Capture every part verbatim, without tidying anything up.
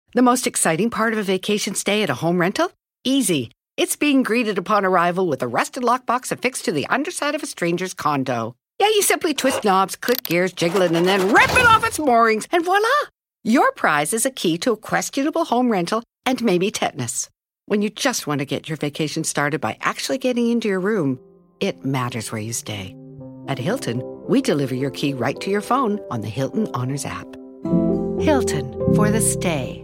The most exciting part of a vacation stay at a home rental? Easy. It's being greeted upon arrival with a rusted lockbox affixed to the underside of a stranger's condo. Yeah, you simply twist knobs, click gears, jiggle it, and then rip it off its moorings, and voila! Your prize is a key to a questionable home rental and maybe tetanus. When you just want to get your vacation started by actually getting into your room, it matters where you stay. At Hilton, we deliver your key right to your phone on the Hilton Honors app. Hilton, for the stay.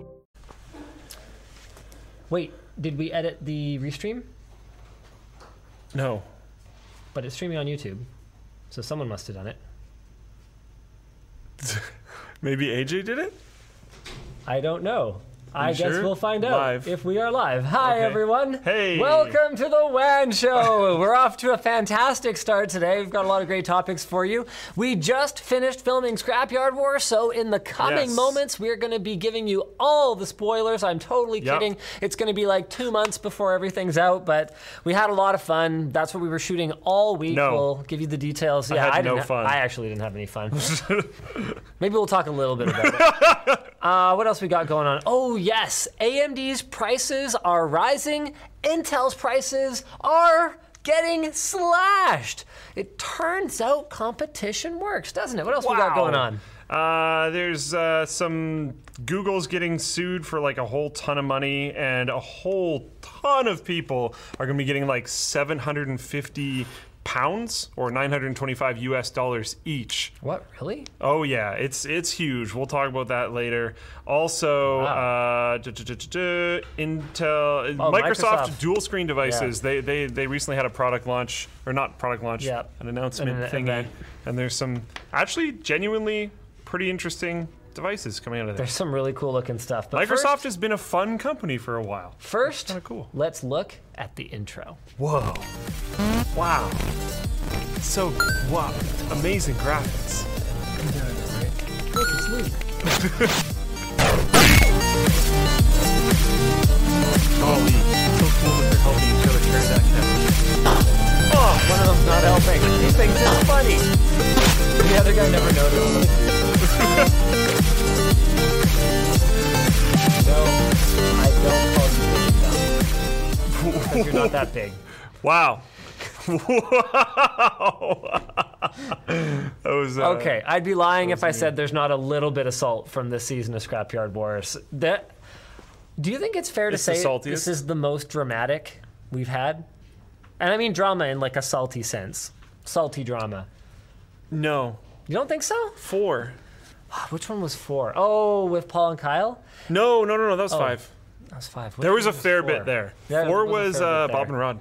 Wait, did we edit the restream? No. But it's streaming on YouTube, so someone must have done it. Maybe A J did it? I don't know. I guess sure? we'll find out Live. if we are live. Hi, Okay. everyone. Hey. Welcome to the W A N Show. We're off to a fantastic start today. We've got a lot of great topics for you. We just finished filming Scrapyard Wars, so in the coming Yes. moments, we're going to be giving you all the spoilers. I'm totally Yep. kidding. It's going to be like two months before everything's out, but we had a lot of fun. That's what we were shooting all week. No. We'll give you the details. I Yeah, had I no didn't. fun. I actually didn't have any fun. Maybe we'll talk a little bit about it. Uh, what else we got going on? Oh, yes. A M D's prices are rising. Intel's prices are getting slashed. It turns out competition works, doesn't it? What else we got going on? Uh, there's uh, some Google's getting sued for like a whole ton of money, and a whole ton of people are going to be getting like seven hundred fifty pounds or nine hundred twenty-five U S dollars each. What, really? Oh yeah, it's it's huge. We'll talk about that later. Also, Wow. uh, duh, duh, duh, duh, duh, Intel, Oh, Microsoft, Microsoft. dual screen devices. Yeah. They they they recently had a product launch, or not product launch, Yeah. an announcement An thingy. event. And there's some actually genuinely pretty interesting devices coming out of there. There's some really cool looking stuff. But Microsoft first, has been a fun company for a while. first kinda cool. let's look at the intro. Whoa! Wow! So wow! Amazing graphics. Look, it's Luke. Holy, so cool that they're helping each other carry that camera. Oh, one of them's not helping. He thinks it's funny. The other guy never noticed. No, I don't call you big enough. Because you're not that big. Wow. Wow. That was uh, Okay, I'd be lying if I me. said there's not a little bit of salt from this season of Scrapyard Wars. That, do you think it's fair to It's the say saltiest? this is the most dramatic we've had? And I mean drama in like a salty sense. Salty drama. No. You don't think so? Four. Which one was four? Oh, with Paul and Kyle? No, no, no, no. That was five. That was five. Which There was one a fair four? bit there. Yeah, there Four was a was fair uh, bit Bob there. and Rod.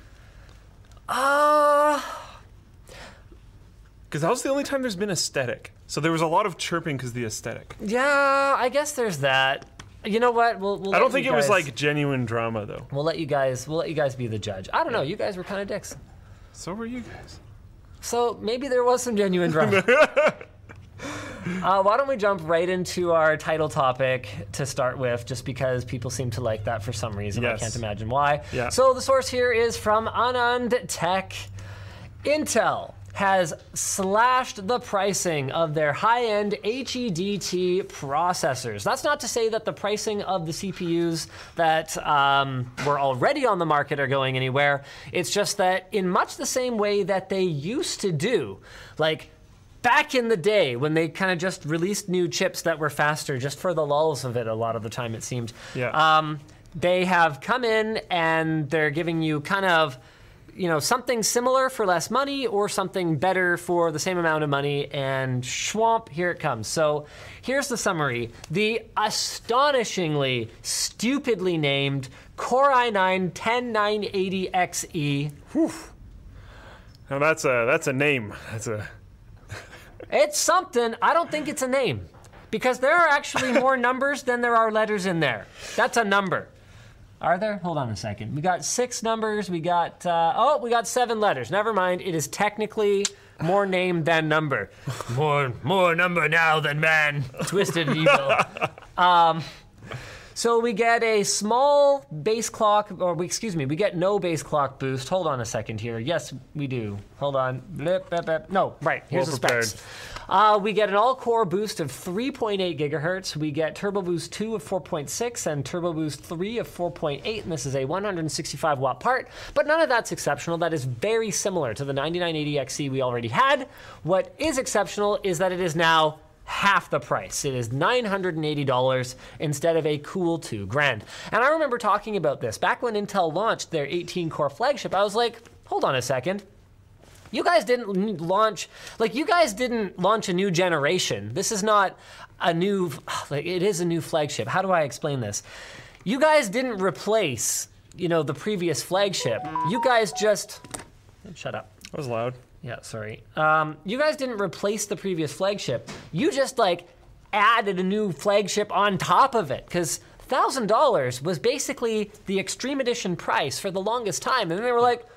Uh, Because that was the only time there's been aesthetic. So there was a lot of chirping because of the aesthetic. yeah, I guess there's that. You know what? We'll, we'll I let don't think you it was guys- like genuine drama though. We'll let you guys. We'll let you guys be the judge. I don't know. You guys were kind of dicks. So were you guys. So maybe there was some genuine drama. uh, why don't we jump right into our title topic to start with, just because people seem to like that for some reason. Yes. I can't imagine why. Yeah. So the source here is from Anand Tech. Intel has slashed the pricing of their high-end H E D T processors. That's not to say that the pricing of the C P Us that um, were already on the market are going anywhere. It's just that in much the same way that they used to do, like back in the day when they kind of just released new chips that were faster, just for the lulls of it a lot of the time it seemed. Yeah. Um, they have come in and they're giving you kind of, you know, something similar for less money or something better for the same amount of money, and schwamp, here it comes. So here's the summary. The astonishingly, stupidly named Core i nine ten nine eighty X E. Whew. Now that's a that's a name. That's a It's something. I don't think it's a name, because there are actually more numbers than there are letters in there. That's a number. Are there? Hold on a second. We got six numbers. We got, uh, oh, we got seven letters. Never mind. It is technically more name than number. More more number now than man. Twisted evil. Um, So we get a small base clock, or we, excuse me, we get no base clock boost. Hold on a second here. Yes, we do. Hold on. Blip, blip, blip. No, right. Here's Well the specs. Uh, we get an all-core boost of three point eight gigahertz. We get Turbo Boost two of four point six and Turbo Boost three of four point eight, and this is a one hundred sixty-five watt part. But none of that's exceptional. That is very similar to the ninety-nine eighty X C we already had. What is exceptional is that it is now half the price. It is nine hundred eighty dollars instead of a cool two grand. And I remember talking about this back when Intel launched their eighteen core flagship. I was like, hold on a second. You guys didn't launch, like you guys didn't launch a new generation. This is not a new, like it is a new flagship. How do I explain this? You guys didn't replace, you know, the previous flagship. You guys just, shut up. That was loud. Yeah, sorry. Um, you guys didn't replace the previous flagship. You just like added a new flagship on top of it, because one thousand dollars was basically the Extreme Edition price for the longest time. And then they were like,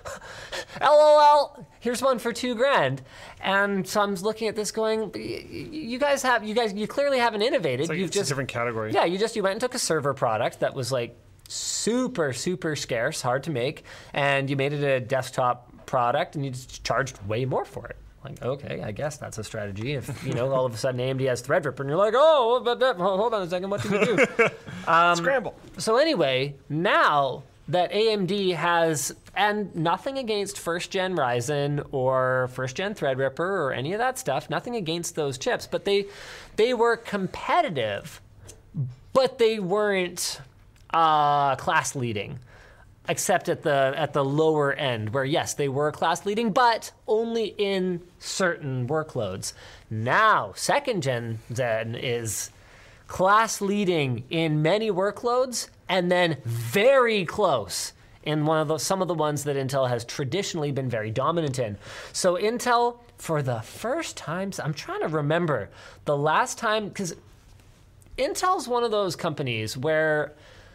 LOL, here's one for two grand. And so I'm looking at this going, you guys have, you guys, you clearly haven't innovated. It's like You've it's just, a different category. Yeah, you just, you went and took a server product that was like super, super scarce, hard to make, and you made it a desktop product and you just charged way more for it. Like, okay, I guess that's a strategy. If, you know, all of a sudden A M D has Threadripper and you're like, oh, but, but, hold on a second, what did we do? um, Scramble. So anyway, now that A M D has, and nothing against first-gen Ryzen or first-gen Threadripper or any of that stuff, nothing against those chips, but they, they were competitive, but they weren't uh, class-leading. Except at the at the lower end, where yes, they were class leading, but only in certain workloads. Now, second gen Zen is class leading in many workloads, and then very close in one of those some of the ones that Intel has traditionally been very dominant in. So Intel, for the first time, I'm trying to remember the last time, because Intel's one of those companies where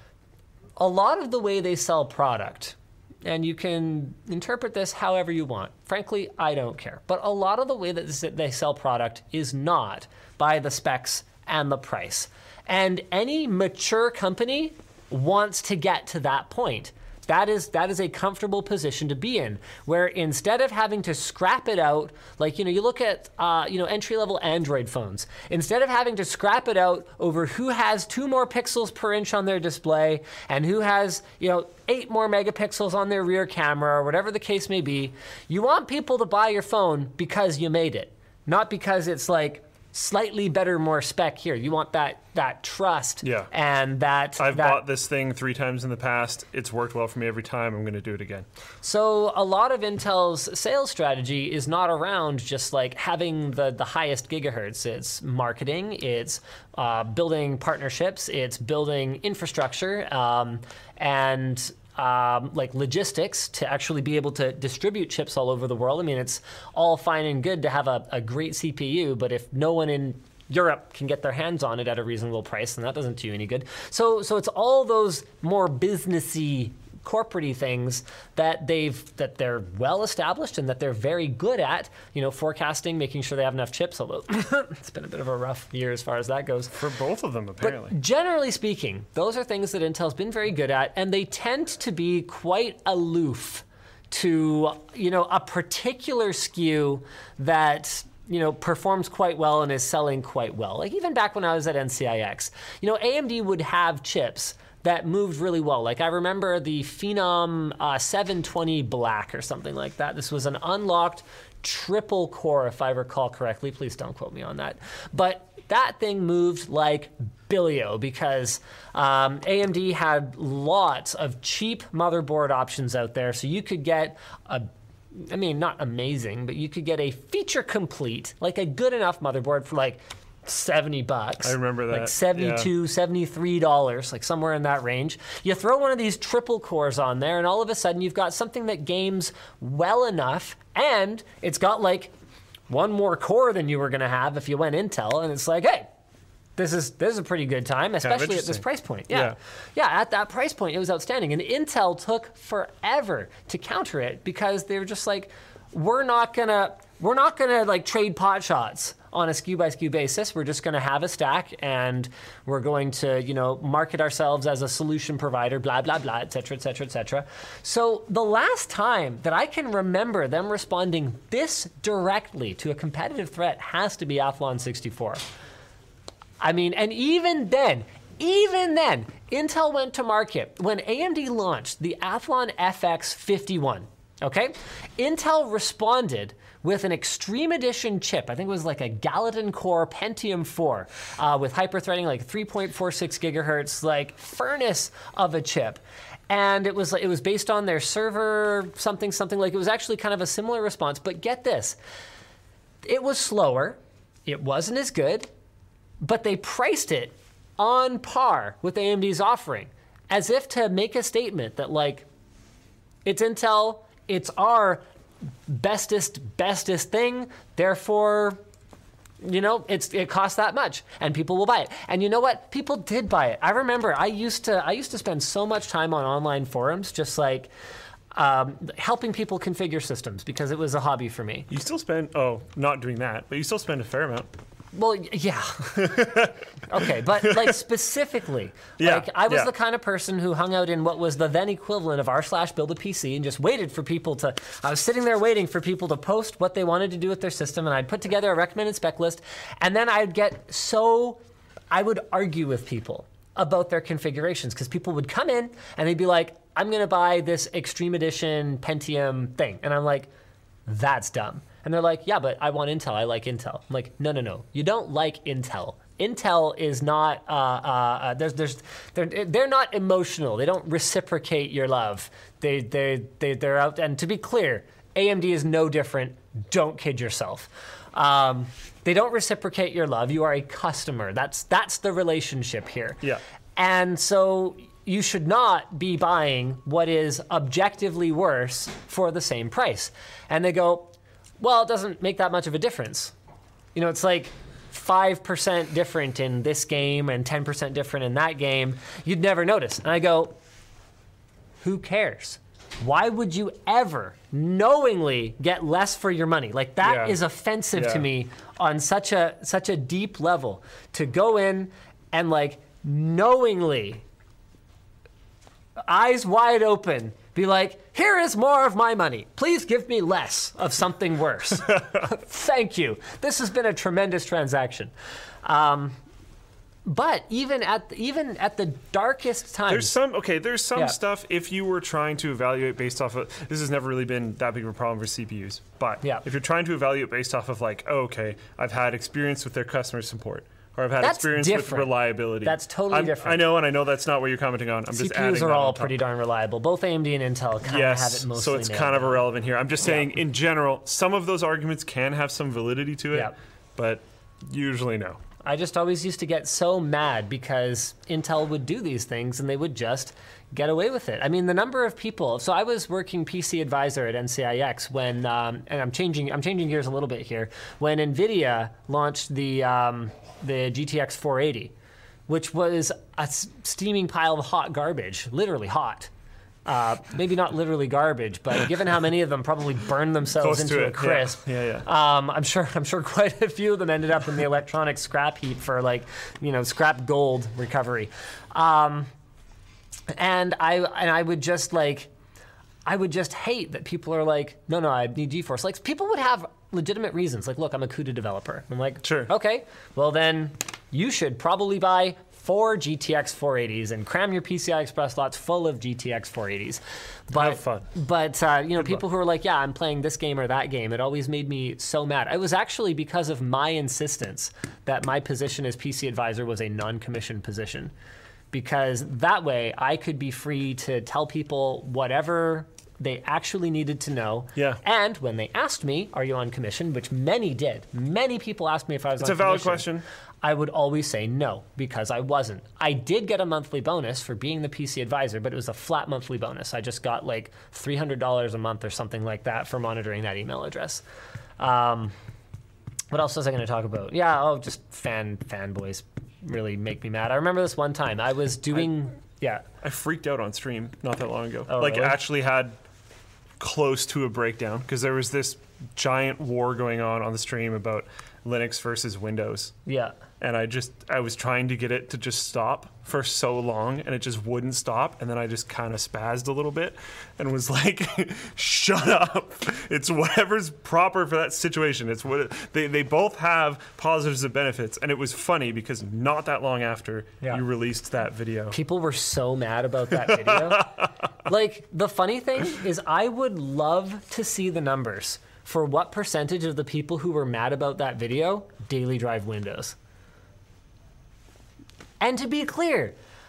a lot of the way they sell product, and you can interpret this however you want. Frankly, I don't care. But a lot of the way that they sell product is not by the specs and the price. And any mature company wants to get to that point. That is that is a comfortable position to be in, where instead of having to scrap it out, like, you know, you look at, uh, you know, entry-level Android phones, instead of having to scrap it out over who has two more pixels per inch on their display and who has, you know, eight more megapixels on their rear camera or whatever the case may be, you want people to buy your phone because you made it, not because it's like slightly better, more spec here. You want that that trust. Yeah. And that I've that, bought this thing three times in the past. It's worked well for me every time. I'm going to do it again. So a lot of Intel's sales strategy is not around just like having the, the highest gigahertz. It's marketing, it's uh, building partnerships, it's building infrastructure, um, and Um, like logistics to actually be able to distribute chips all over the world. I mean, it's all fine and good to have a, a great C P U, but if no one in Europe can get their hands on it at a reasonable price, then that doesn't do you any good. So, so it's all those more businessy, corporate-y things that they've that they're well established and that they're very good at. You know, forecasting, making sure they have enough chips. Although it's been a bit of a rough year as far as that goes for both of them, apparently. But generally speaking, those are things that Intel's been very good at, and they tend to be quite aloof to, you know, a particular S K U that, you know, performs quite well and is selling quite well. Like even back when I was at N C I X, you know, A M D would have chips that moved really well. Like I remember the Phenom uh, seven twenty Black or something like that. This was an unlocked triple core, if I recall correctly. Please don't quote me on that. But that thing moved like Billio because um, A M D had lots of cheap motherboard options out there. So you could get a I mean, not amazing, but you could get a feature complete, like a good enough motherboard for like seventy bucks. I remember that. Like seventy-two, yeah. seventy-three dollars, like somewhere in that range. You throw one of these triple cores on there, and all of a sudden you've got something that games well enough, and it's got like one more core than you were going to have if you went Intel, and it's like, hey, this is this is a pretty good time, especially at this price point. Yeah. Yeah. yeah, at that price point, it was outstanding. And Intel took forever to counter it because they were just like, we're not gonna we're not gonna like trade pot shots on a S K U by S K U basis. We're just going to have a stack, and we're going to, you know, market ourselves as a solution provider, blah, blah, blah, et cetera, et cetera, et cetera. So the last time that I can remember them responding this directly to a competitive threat has to be Athlon sixty-four. I mean, and even then, even then, Intel went to market when A M D launched the Athlon F X fifty-one. Okay? Intel responded with an Extreme Edition chip. I think it was like a Gallatin Core Pentium four uh, with hyperthreading, like three point four six gigahertz, like furnace of a chip. And it was it was based on their server something, something like it was actually kind of a similar response. But get this, it was slower. It wasn't as good, but they priced it on par with A M D's offering, as if to make a statement that, like, it's Intel, it's our bestest, bestest thing, therefore, you know, it's it costs that much, and people will buy it. And you know what? People did buy it. I remember I used to I used to spend so much time on online forums, just like um, helping people configure systems, because it was a hobby for me. You still spend, oh, not doing that, but you still spend a fair amount. Well, yeah. Okay, but like specifically, yeah, like I was yeah. the kind of person who hung out in what was the then equivalent of r slash build a P C and just waited for people to, I was sitting there waiting for people to post what they wanted to do with their system, and I'd put together a recommended spec list, and then I'd get so, I would argue with people about their configurations, because people would come in and they'd be like, I'm going to buy this Extreme Edition Pentium thing. And I'm like, that's dumb. And they're like, yeah, but I want Intel. I like Intel. I'm like, no, no, no. You don't like Intel. Intel is not, uh, uh, uh, there's, there's, they're, they're not emotional. They don't reciprocate your love. They, they, they, they're out. And to be clear, A M D is no different. Don't kid yourself. Um, they don't reciprocate your love. You are a customer. That's, that's the relationship here. Yeah. And so you should not be buying what is objectively worse for the same price. And they go, well, it doesn't make that much of a difference. You know, it's like five percent different in this game and ten percent different in that game. You'd never notice. And I go, who cares? Why would you ever knowingly get less for your money? Like, that yeah. is offensive yeah. to me on such a such a deep level, to go in and, like, knowingly, eyes wide open, be like, here is more of my money. Please give me less of something worse. Thank you. This has been a tremendous transaction. Um, but even at the, even at the darkest times, there's some okay. There's some Yeah. stuff, if you were trying to evaluate based off of, this has never really been that big of a problem for C P Us. But Yeah. if you're trying to evaluate based off of, like, oh, okay, I've had experience with their customer support, or I've had That's experience different. with reliability. That's totally I'm- different. I know, and I know that's not what you're commenting on. I'm just C P adding Us are that all on top. pretty darn reliable. Both A M D and Intel kind of Yes, have it mostly so it's nailed kind of down. irrelevant here. I'm just saying, in general, some of those arguments can have some validity to it, Yeah. but usually no. I just always used to get so mad because Intel would do these things and they would just get away with it. I mean, the number of people. So I was working P C advisor at N C I X when, um, and I'm changing. I'm changing gears a little bit here. When NVIDIA launched the um, the G T X four eighty, which was a s- steaming pile of hot garbage, literally hot. Uh, maybe not literally garbage, but given how many of them probably burned themselves Close to into a it, yeah. crisp, Yeah, yeah. Um, I'm sure I'm sure quite a few of them ended up in the electronic scrap heap for, like, you know, scrap gold recovery. Um, and I and I would just like I would just hate that people are like, no, no, I need GeForce. Like, people would have legitimate reasons. Like, look, I'm a CUDA developer. I'm like, Sure. Okay, well then you should probably buy four G T X four eighties and cram your P C I Express slots full of G T X four eighties. But, Have fun. But, uh, you know, people who are like, yeah, I'm playing this game or that game, it always made me so mad. It was actually because of my insistence that my position as P C advisor was a non-commissioned position. Because that way I could be free to tell people whatever they actually needed to know. Yeah. And when they asked me, are you on commission, which many did, many people asked me if I was It's on a valid commission, question. I would always say no, because I wasn't. I did get a monthly bonus for being the P C advisor, but it was a flat monthly bonus. I just got like three hundred dollars a month or something like that for monitoring that email address. Um, what else was I going to talk about? Yeah, oh, just fan fanboys really make me mad. I remember this one time I was doing, yeah. I freaked out on stream not that long ago. Oh, like, really? actually had close to a breakdown because there was this giant war going on on the stream about Linux versus Windows. Yeah. And I just, I was trying to get it to just stop for so long, and it just wouldn't stop. And then I just kind of spazzed a little bit and was like, shut up. It's whatever's proper for that situation. It's what they, they both have positives and benefits. And it was funny because not that long after Yeah. you released that video. People were so mad about that video. Like, the funny thing is I would love to see the numbers for what percentage of the people who were mad about that video daily drive Windows. And to be clear,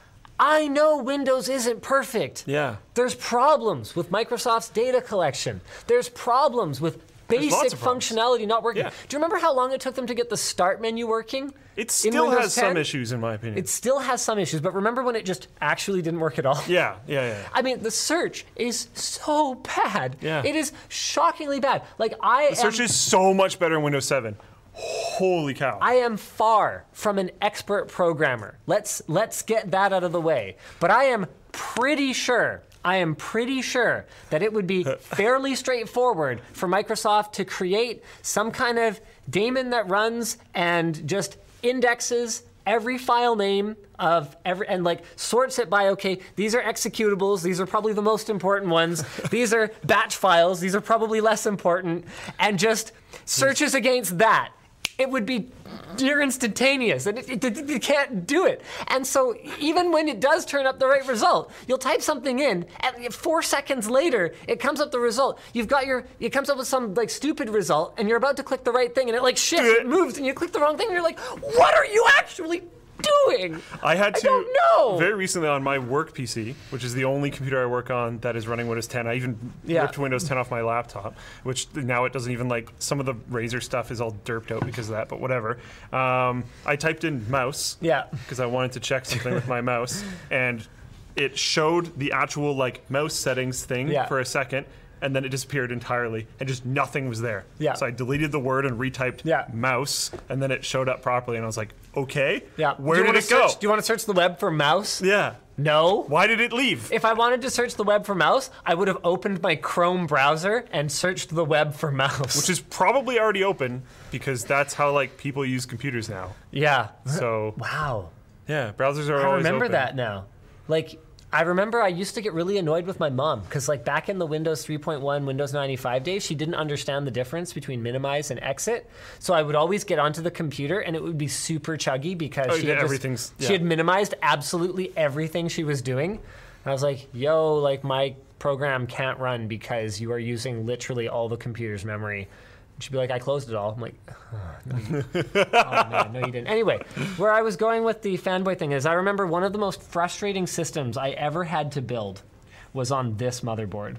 I know Windows isn't perfect. Yeah. There's problems with Microsoft's data collection. There's problems with basic lots of problems. functionality not working. Yeah. Do you remember how long it took them to get the start menu working? It in still Windows has some ten? issues, in my opinion. It still has some issues, but remember when it just actually didn't work at all? yeah, yeah, yeah. I mean, the search is so bad. Yeah. It is shockingly bad. Like, I The search am, is so much better in Windows seven. Holy cow. I am far from an expert programmer. Let's let's get that out of the way. But I am pretty sure, I am pretty sure that it would be fairly straightforward for Microsoft to create some kind of daemon that runs and just indexes every file name of every, and like sorts it by, okay, these are executables, these are probably the most important ones, these are batch files, these are probably less important, and just searches against that. It would be near instantaneous, and it, it, it, it can't do it. And so even when it does turn up the right result, you'll type something in, and four seconds later, it comes up the result. You've got your, it comes up with some like stupid result, and you're about to click the right thing, and it like shifts, it moves, and you click the wrong thing, and you're like, what are you actually doing? I had to I don't know. very recently on my work P C, which is the only computer I work on that is running Windows ten. I even Yeah. ripped Windows ten off my laptop, which now it doesn't even like some of the Razer stuff is all derped out because of that, but whatever. Um, I typed in mouse Yeah. because I wanted to check something with my mouse, and it showed the actual like mouse settings thing Yeah. for a second. And then it disappeared entirely, and just nothing was there. Yeah. So I deleted the word and retyped Yeah. mouse, and then it showed up properly, and I was like, okay, Yeah. where do you did wanna it go? search, Do you want to search the web for mouse? Yeah. No. Why did it leave? If I wanted to search the web for mouse, I would have opened my Chrome browser and searched the web for mouse. Which is probably already open because that's how like people use computers now. yeah. So Wow. yeah, browsers are I always remember open. that now. Like, I remember I used to get really annoyed with my mom because, like, back in the Windows three point one, Windows ninety-five days, she didn't understand the difference between minimize and exit. So I would always get onto the computer and it would be super chuggy because Oh, she, yeah, had just- everything's- she yeah. had minimized absolutely everything she was doing. And I was like, yo, like, my program can't run because you are using literally all the computer's memory. And she'd be like, I closed it all. I'm like, oh, no, you, oh man, no, you didn't. Anyway, where I was going with the fanboy thing is I remember one of the most frustrating systems I ever had to build was on this motherboard.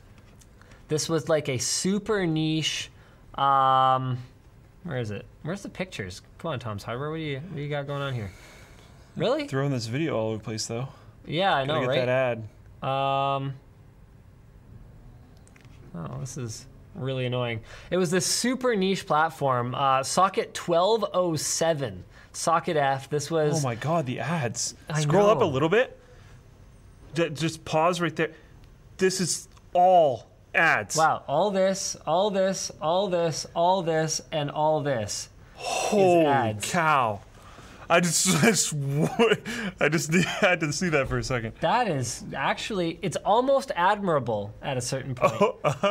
This was like a super niche, um, where is it? Where's the pictures? Come on, Tom's Hardware, what do you, what do you got going on here? Really? Throwing this video all over the place though. Yeah, I know, Gotta get right? that ad. Um, oh, this is really annoying. It was this super niche platform, uh, Socket twelve oh seven, Socket F. This was. Oh my god, the ads. I Scroll up a know. little bit. J- just pause right there. This is all ads. Wow, all this, all this, all this, all this, and all this. Holy ads. cow. I just, I just, I just had to see that for a second. That is actually, it's almost admirable at a certain point.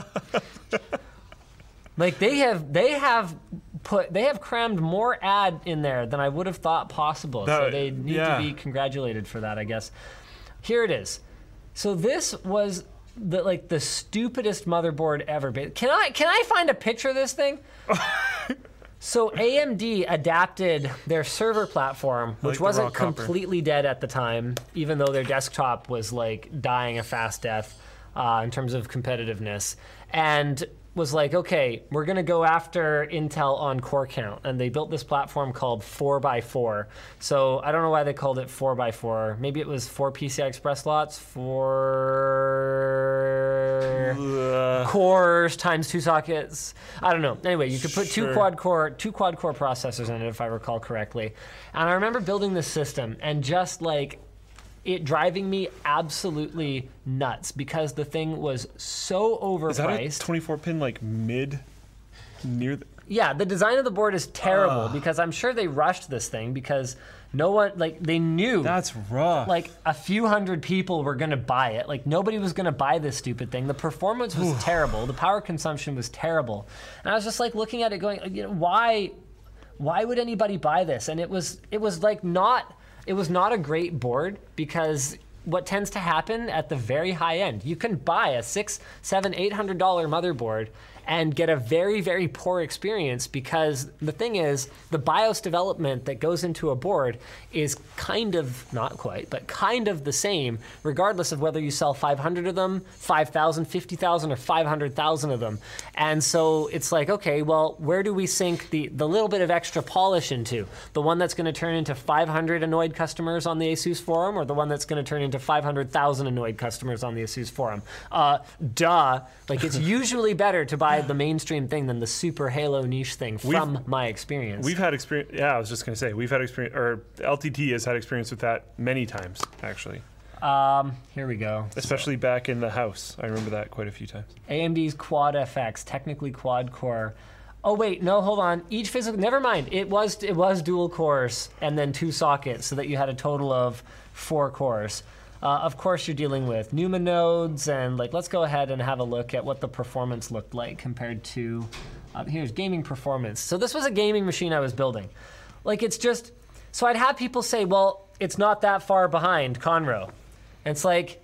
Like they have, they have put, they have crammed more ad in there than I would have thought possible. so That- they need yeah. to be congratulated for that, I guess. Here it is. So this was the like the stupidest motherboard ever. But can I can I find a picture of this thing? So A M D adapted their server platform, which like the wasn't raw copper. completely dead at the time, even though their desktop was like dying a fast death uh, in terms of competitiveness, and was like, okay, we're gonna go after Intel on core count, and they built this platform called four by four. So I don't know why they called it four by four. Maybe it was four P C I Express slots, four Uh, cores times two sockets. I don't know. Anyway, you could put two Sure. quad core two quad core processors in it if I recall correctly. And I remember building this system and just like it driving me absolutely nuts because the thing was so is that a overpriced. twenty-four pin like mid near the... Yeah, the design of the board is terrible uh. because I'm sure they rushed this thing because no one, like, they knew. That's rough. Like, a few hundred people were going to buy it. Like, nobody was going to buy this stupid thing. The performance was terrible. The power consumption was terrible. And I was just, like, looking at it going, you know, why, why would anybody buy this? And it was, it was, like, not, it was not a great board because what tends to happen at the very high end, you can buy a six, seven, eight hundred dollar motherboard and get a very, very poor experience because the thing is, the BIOS development that goes into a board is kind of, not quite, but kind of the same, regardless of whether you sell five hundred of them, five thousand, fifty thousand, or five hundred thousand of them. And so it's like, okay, well, where do we sink the, the little bit of extra polish into? The one that's gonna turn into five hundred annoyed customers on the ASUS forum, or the one that's gonna turn into five hundred thousand annoyed customers on the ASUS forum? Uh, duh. Like, it's usually better to buy the mainstream thing than the super Halo niche thing from we've, my experience. We've had experience, yeah, I was just gonna say, we've had experience, or L T T has had experience with that many times, actually. Um, here we go. Especially so. Back in the house. I remember that quite a few times. A M D's Quad F X, technically quad core. Oh wait, no, hold on. Each physical, never mind. It was it was dual cores and then two sockets, so that you had a total of four cores. Uh, of course, you're dealing with NUMA nodes, and like, let's go ahead and have a look at what the performance looked like compared to, uh, here's gaming performance. So this was a gaming machine I was building. Like, it's just, so I'd have people say, well, it's not that far behind Conroe. And it's like,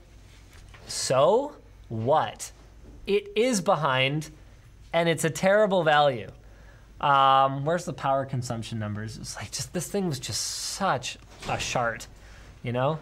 so what? It is behind, and it's a terrible value. Um, where's the power consumption numbers? It's like, just, this thing was just such a shart, you know?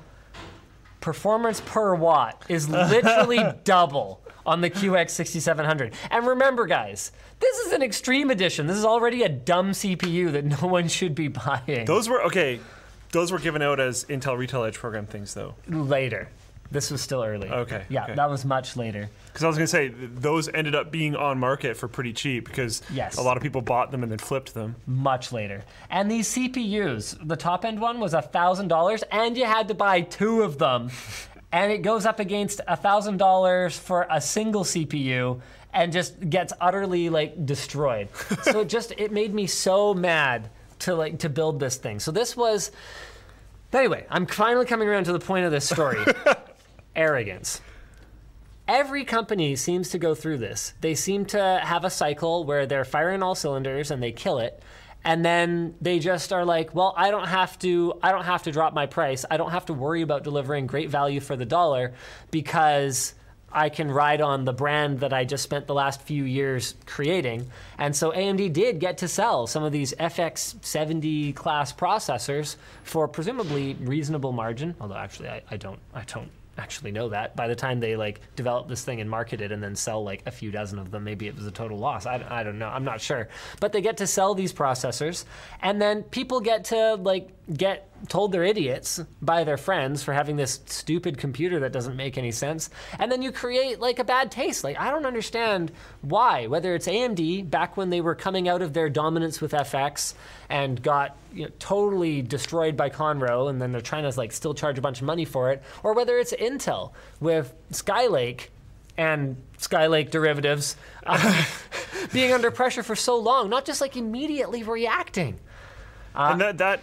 Performance per watt is literally double on the Q X sixty-seven hundred. And remember, guys, this is an extreme edition. This is already a dumb C P U that no one should be buying. Those were, okay, those were given out as Intel Retail Edge program things, though. Later. This was still early. Okay. Yeah, okay. that was much later. Because I was going to say, those ended up being on market for pretty cheap because yes. a lot of people bought them and then flipped them. Much later. And these C P Us, the top end one was one thousand dollars and you had to buy two of them. And it goes up against one thousand dollars for a single C P U and just gets utterly like destroyed. So it just, it made me so mad to like to build this thing. So this was, anyway, I'm finally coming around to the point of this story. Arrogance. Every company seems to go through this. They seem to have a cycle where they're firing all cylinders and they kill it. And then they just are like, well, I don't have to I don't have to drop my price. I don't have to worry about delivering great value for the dollar because I can ride on the brand that I just spent the last few years creating. And so A M D did get to sell some of these F X seventy class processors for presumably reasonable margin, although actually I, I don't I don't actually know that. By the time they like develop this thing and market it and then sell like a few dozen of them, maybe it was a total loss. I, I don't know. I'm not sure. But they get to sell these processors and then people get to like get told they're idiots by their friends for having this stupid computer that doesn't make any sense. And then you create like a bad taste. Like, I don't understand why, whether it's A M D back when they were coming out of their dominance with F X and got you know, totally destroyed by Conroe and then they're trying to like still charge a bunch of money for it, or whether it's Intel with Skylake and Skylake derivatives uh, being under pressure for so long, not just like immediately reacting. Uh, and that that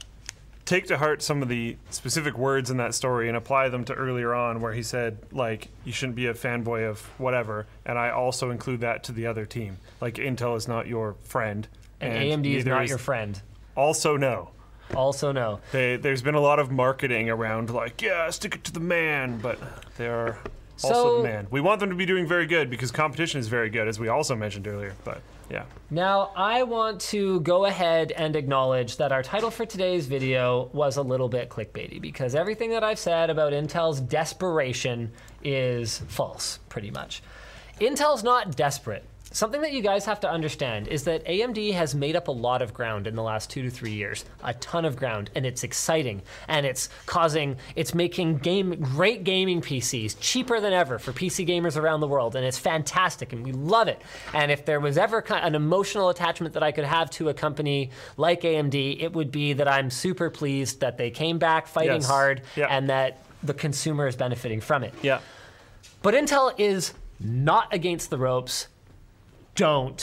take to heart some of the specific words in that story and apply them to earlier on where he said, like, you shouldn't be a fanboy of whatever, and I also include that to the other team. Like, Intel is not your friend. And, and A M D is not is your friend. Also no. Also no. They, there's been a lot of marketing around, like, yeah, stick it to the man, but they are also so, the man. We want them to be doing very good because competition is very good, as we also mentioned earlier, but yeah. Now, I want to go ahead and acknowledge that our title for today's video was a little bit clickbaity because everything that I've said about Intel's desperation is false, pretty much. Intel's not desperate. Something that you guys have to understand is that A M D has made up a lot of ground in the last two to three years, a ton of ground, and it's exciting, and it's causing, it's making game, great gaming P Cs cheaper than ever for P C gamers around the world, and it's fantastic, and we love it. And if there was ever an emotional attachment that I could have to a company like A M D, it would be that I'm super pleased that they came back fighting yes. hard, yeah. and that the consumer is benefiting from it. Yeah. But Intel is not against the ropes. Don't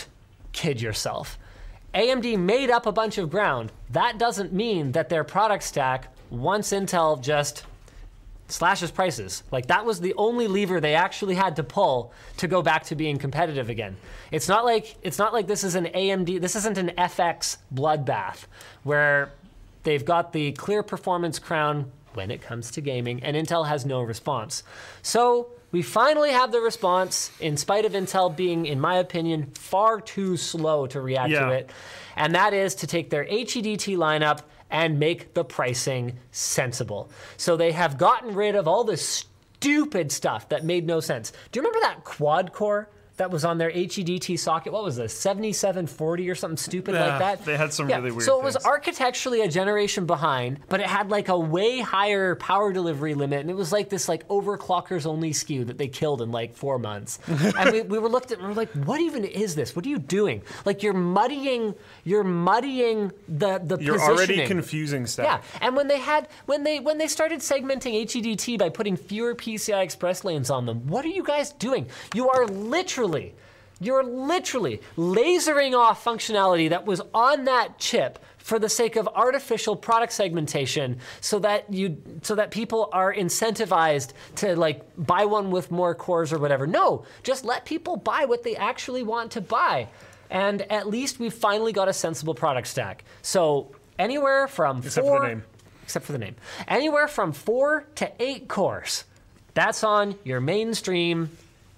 kid yourself. A M D made up a bunch of ground. That doesn't mean that their product stack, once Intel just slashes prices. Like, that was the only lever they actually had to pull to go back to being competitive again. It's not like it's not like this is an A M D, this isn't an F X bloodbath where they've got the clear performance crown when it comes to gaming, and Intel has no response. So we finally have the response, in spite of Intel being, in my opinion, far too slow to react Yeah. to it, and that is to take their H E D T lineup and make the pricing sensible. So they have gotten rid of all this stupid stuff that made no sense. Do you remember that quad core that was on their H E D T socket? What was this, seventy-seven forty or something stupid Yeah, like that? they had some Yeah, really weird So it was things. architecturally a generation behind, but it had like a way higher power delivery limit, and it was like this like overclockers only S K U that they killed in like four months. And we, we were looked at and we were like, what even is this? What are you doing? Like, you're muddying, you're muddying the the You're positioning. already confusing stuff. Yeah, and when they had when they when they started segmenting H E D T by putting fewer P C I Express lanes on them, what are you guys doing? You are literally, you're literally lasering off functionality that was on that chip for the sake of artificial product segmentation, so that you so that people are incentivized to like buy one with more cores or whatever. No, just let people buy what they actually want to buy. And at least we've finally got a sensible product stack. So anywhere from Except four, for the name. except for the name, anywhere from four to eight cores, that's on your mainstream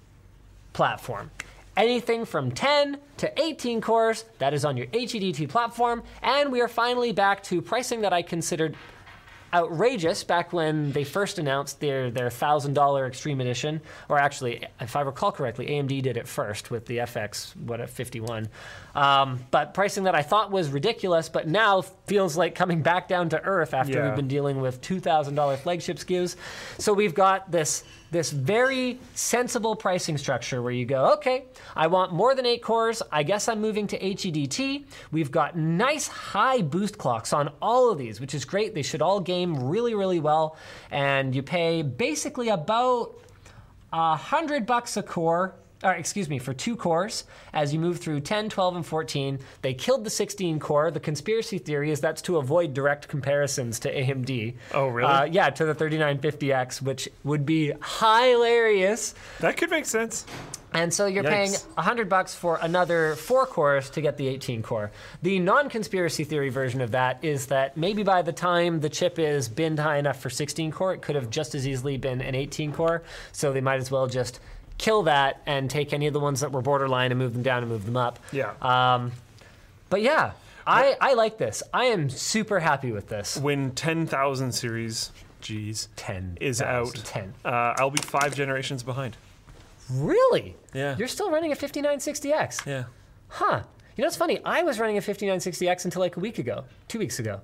platform. Anything from ten to eighteen cores, that is on your H E D T platform. And we are finally back to pricing that I considered outrageous back when they first announced their their one thousand dollars Extreme Edition. Or actually, if I recall correctly, A M D did it first with the F X, what, a fifty-one. Um, but pricing that I thought was ridiculous, but now feels like coming back down to earth after Yeah. we've been dealing with two thousand dollars flagship S K Us. So we've got this this very sensible pricing structure where you go, okay, I want more than eight cores. I guess I'm moving to H E D T. We've got nice high boost clocks on all of these, which is great. They should all game really, really well. And you pay basically about a hundred bucks a core, or excuse me, for two cores as you move through ten, twelve, and fourteen. They killed the sixteen core. The conspiracy theory is that's to avoid direct comparisons to A M D. Oh, really? Uh, yeah, to the thirty-nine fifty X, which would be hilarious. That could make sense. And so you're paying Yikes. a hundred bucks for another four cores to get the eighteen core. The non-conspiracy theory version of that is that maybe by the time the chip is binned high enough for sixteen core, it could have just as easily been an eighteen core. So they might as well just kill that and take any of the ones that were borderline and move them down and move them up. Yeah. Um, but yeah, I, I like this. I am super happy with this. When ten thousand series, geez, ten is out, ten. Uh, I'll be five generations behind. Really? Yeah. You're still running a fifty-nine sixty X? Yeah. Huh. You know, it's funny. I was running a fifty-nine sixty X until like a week ago, two weeks ago.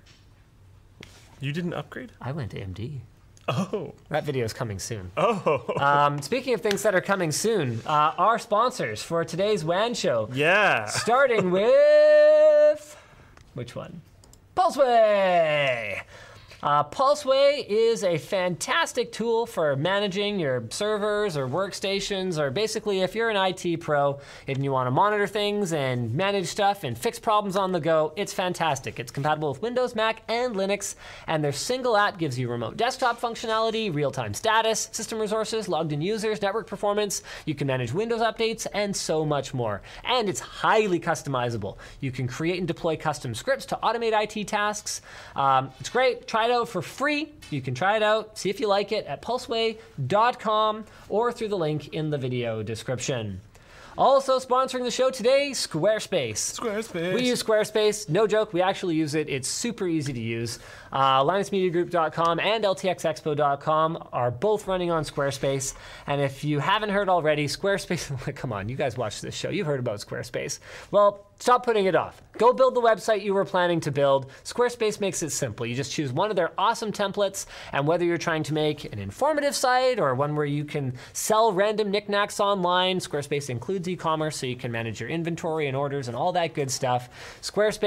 You didn't upgrade? I went to A M D. Oh. That video is coming soon. Oh. Um, speaking of things that are coming soon, uh, our sponsors for today's W A N show. Yeah. Starting with which one? Pulseway. Uh, Pulseway is a fantastic tool for managing your servers or workstations, or basically if you're an I T pro and you want to monitor things and manage stuff and fix problems on the go, it's fantastic. It's compatible with Windows, Mac, and Linux, and their single app gives you remote desktop functionality, real-time status, system resources, logged-in users, network performance. You can manage Windows updates, and so much more. And it's highly customizable. You can create and deploy custom scripts to automate I T tasks. Um, it's great. Try it out for free. You can try it out, see if you like it at pulseway dot com or through the link in the video description. Also sponsoring the show today, Squarespace. Squarespace. We use Squarespace. No joke, we actually use it. It's super easy to use. Uh, Linus Media Group dot com and L T X Expo dot com are both running on Squarespace. And if you haven't heard already, Squarespace, come on, you guys watch this show. You've heard about Squarespace. Well, stop putting it off. Go build the website you were planning to build. Squarespace makes it simple. You just choose one of their awesome templates, and whether you're trying to make an informative site or one where you can sell random knickknacks online, Squarespace includes e-commerce, so you can manage your inventory and orders and all that good stuff. Squarespace,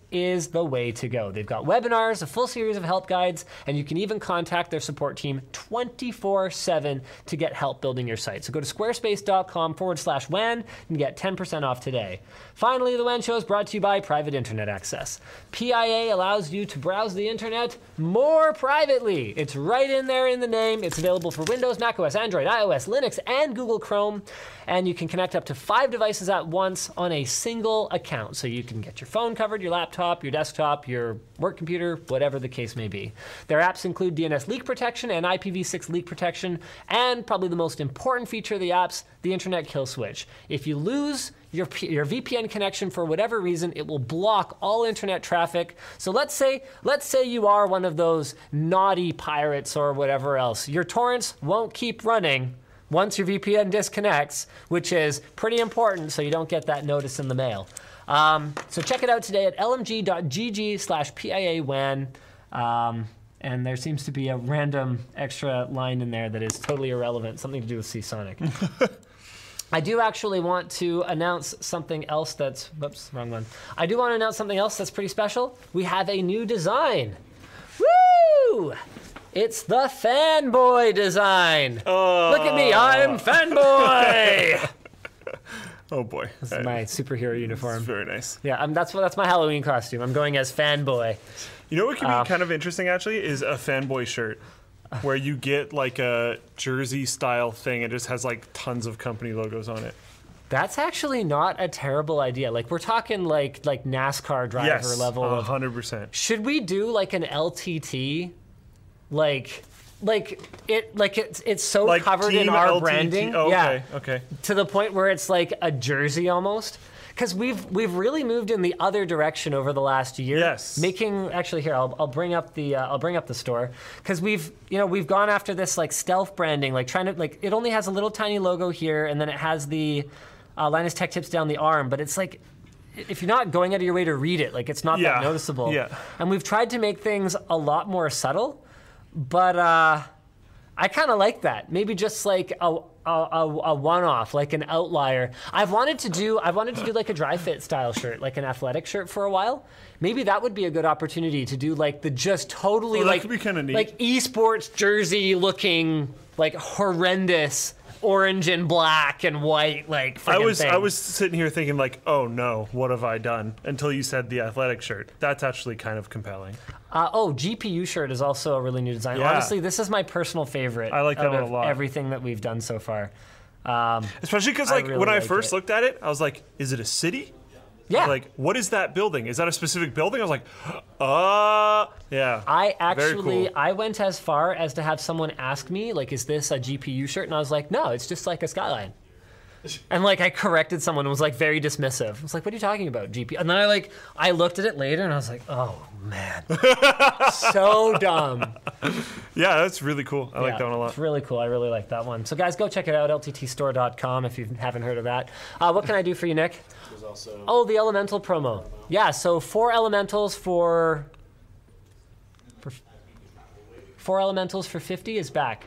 is the way to go. They've got webinars, a full series of help guides, and you can even contact their support team twenty-four seven to get help building your site. So go to squarespace.com forward slash WAN and get ten percent off today. Finally, the WAN Show is brought to you by Private Internet Access. P I A allows you to browse the internet more privately. It's right in there in the name. It's available for Windows, macOS, Android, iOS, Linux, and Google Chrome. And you can connect up to five devices at once on a single account. So you can get your phone covered, your laptop, your desktop, your work computer, whatever the case may be. Their apps include D N S leak protection and I P v six leak protection, and probably the most important feature of the apps, the internet kill switch. If you lose your, your V P N connection for whatever reason, it will block all internet traffic. So let's say, let's say you are one of those naughty pirates or whatever else. Your torrents won't keep running once your V P N disconnects, which is pretty important so you don't get that notice in the mail. Um, so check it out today at lmg.gg slash PIAWAN. Um, and there seems to be a random extra line in there that is totally irrelevant, something to do with Seasonic. I do actually want to announce something else that's, whoops, wrong one. I do want to announce something else that's pretty special. We have a new design. Woo! It's the Fanboy design. Oh. Look at me, I'm Fanboy. Oh boy. This is my superhero uniform. It's very nice. Yeah, um, that's what that's my Halloween costume. I'm going as Fanboy. You know what could be Uh, kind of interesting actually is a fanboy shirt. Where you get like a jersey style thing. It just has like tons of company logos on it. That's actually not a terrible idea. Like we're talking like like NASCAR driver Yes, level a of. hundred percent. Should we do like an L T T? Like, like it, like it's it's so Like covered in Team our L T T. branding, Oh, yeah, okay, okay. to the point where it's like a jersey almost. Because we've we've really moved in the other direction over the last year. Yes. Making actually here I'll I'll bring up the uh, I'll bring up the store because we've you know we've gone after this like stealth branding, like trying to like it only has a little tiny logo here and then it has the uh, Linus Tech Tips down the arm, but it's like if you're not going out of your way to read it, like it's not Yeah, that noticeable. yeah. And we've tried to make things a lot more subtle, but uh, I kind of like that. Maybe just like a, a, a, a one-off, like an outlier. I've wanted to do I've wanted to do like a dry fit style shirt, like an athletic shirt for a while. Maybe that would be a good opportunity to do like the just totally Oh, that like could be kinda neat. like esports jersey looking like horrendous orange and black and white like I friggin' was thing. I was sitting here thinking like, oh no, what have I done? Until you said the athletic shirt. That's actually kind of compelling. Uh, oh, G P U shirt is also a really new design. Yeah. Honestly, this is my personal favorite. I like that out one a of lot. Everything that we've done so far. Um, Especially because I like really when I like first it. looked at it, I was like, is it a city? yeah, Like, what is that building? Is that a specific building? I was like, uh, yeah. I Very actually cool. I went as far as to have someone ask me like, "Is this a G P U shirt?" And I was like, "No, it's just like a Skyline." And like I corrected someone and was like very dismissive. I was like, "What are you talking about, G P?" And then I like I looked at it later and I was like, "Oh man, so dumb." Yeah, that's really cool. I like Yeah, that one a lot. It's really cool. I really like that one. So guys, go check it out, L T T store dot com if you haven't heard of that. Uh, what can I do for you, Nick? There's also Oh, the Elemental promo. Yeah, so four Elementals for, for four Elementals for fifty is back.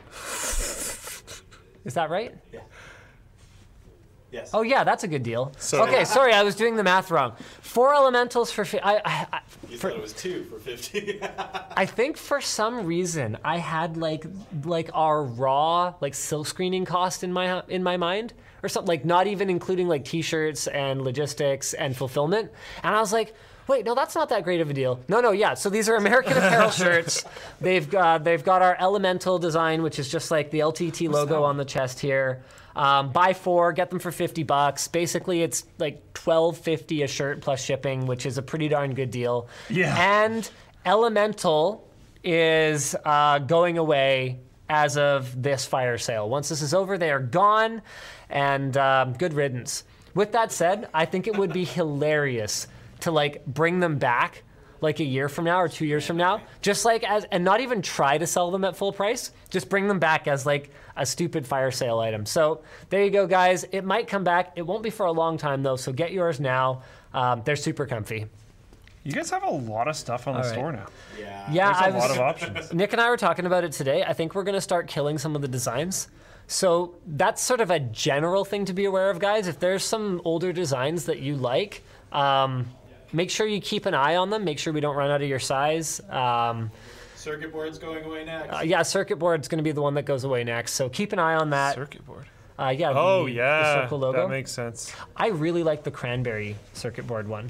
Is that right? yeah. Yes. Oh yeah, that's a good deal. So- okay, sorry, I was doing the math wrong. Four Elementals for fifty. I, I, I, you for, thought it was two for fifty. I think for some reason I had like like our raw like silk screening cost in my in my mind or something, like not even including like t-shirts and logistics and fulfillment. And I was like, wait, no, that's not that great of a deal. No, no, yeah. So these are American Apparel shirts. They've got they've got our Elemental design, which is just like the L T T logo on the chest here. Um, buy four, get them for fifty bucks. Basically, it's like twelve fifty a shirt plus shipping, which is a pretty darn good deal. Yeah. And Elemental is uh, going away as of this fire sale. Once this is over, they are gone, and um, good riddance. With that said, I think it would be hilarious to like bring them back like a year from now or two years from now, just like as, and not even try to sell them at full price, just bring them back as like a stupid fire sale item. So there you go, guys. It might come back. It won't be for a long time though, so get yours now. Um, they're super comfy. You guys have a lot of stuff on the All right. store now. yeah. Yeah, There's a I lot was, of options. Nick and I were talking about it today. I think we're going to start killing some of the designs. So that's sort of a general thing to be aware of, guys. If there's some older designs that you like, um, make sure you keep an eye on them. Make sure we don't run out of your size. Um, Circuit board's going away next. uh, yeah, circuit board's going to be the one that goes away next. So keep an eye on that. Circuit board. Uh, yeah. Oh, the, yeah. The circle logo. That makes sense. I really like the cranberry circuit board one.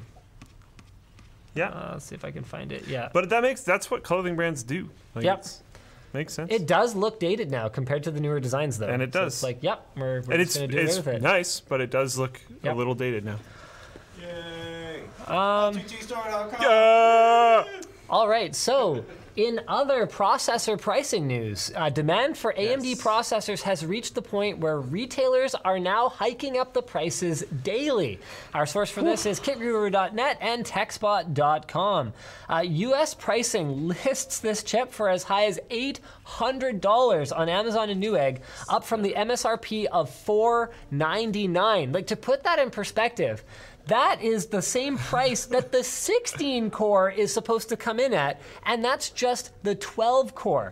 Yeah. Uh, let's see if I can find it. Yeah. But that makes that's what clothing brands do. Like, Yep. it's- Makes sense. It does look dated now compared to the newer designs, though. And it So does. it's like, yep, we're, we're and just it's going to do away it's with it. nice, but it does look Yep. a little dated now. Yay! Um, G T store dot com. Uh, all right, so in other processor pricing news, uh, demand for A M D Yes. processors has reached the point where retailers are now hiking up the prices daily. Our source for this is kit guru dot net and techspot dot com. Uh, U S pricing lists this chip for as high as eight hundred dollars on Amazon and Newegg, up from the M S R P of four ninety-nine. Like, to put that in perspective, that is the same price that the sixteen core is supposed to come in at, and that's just the twelve core.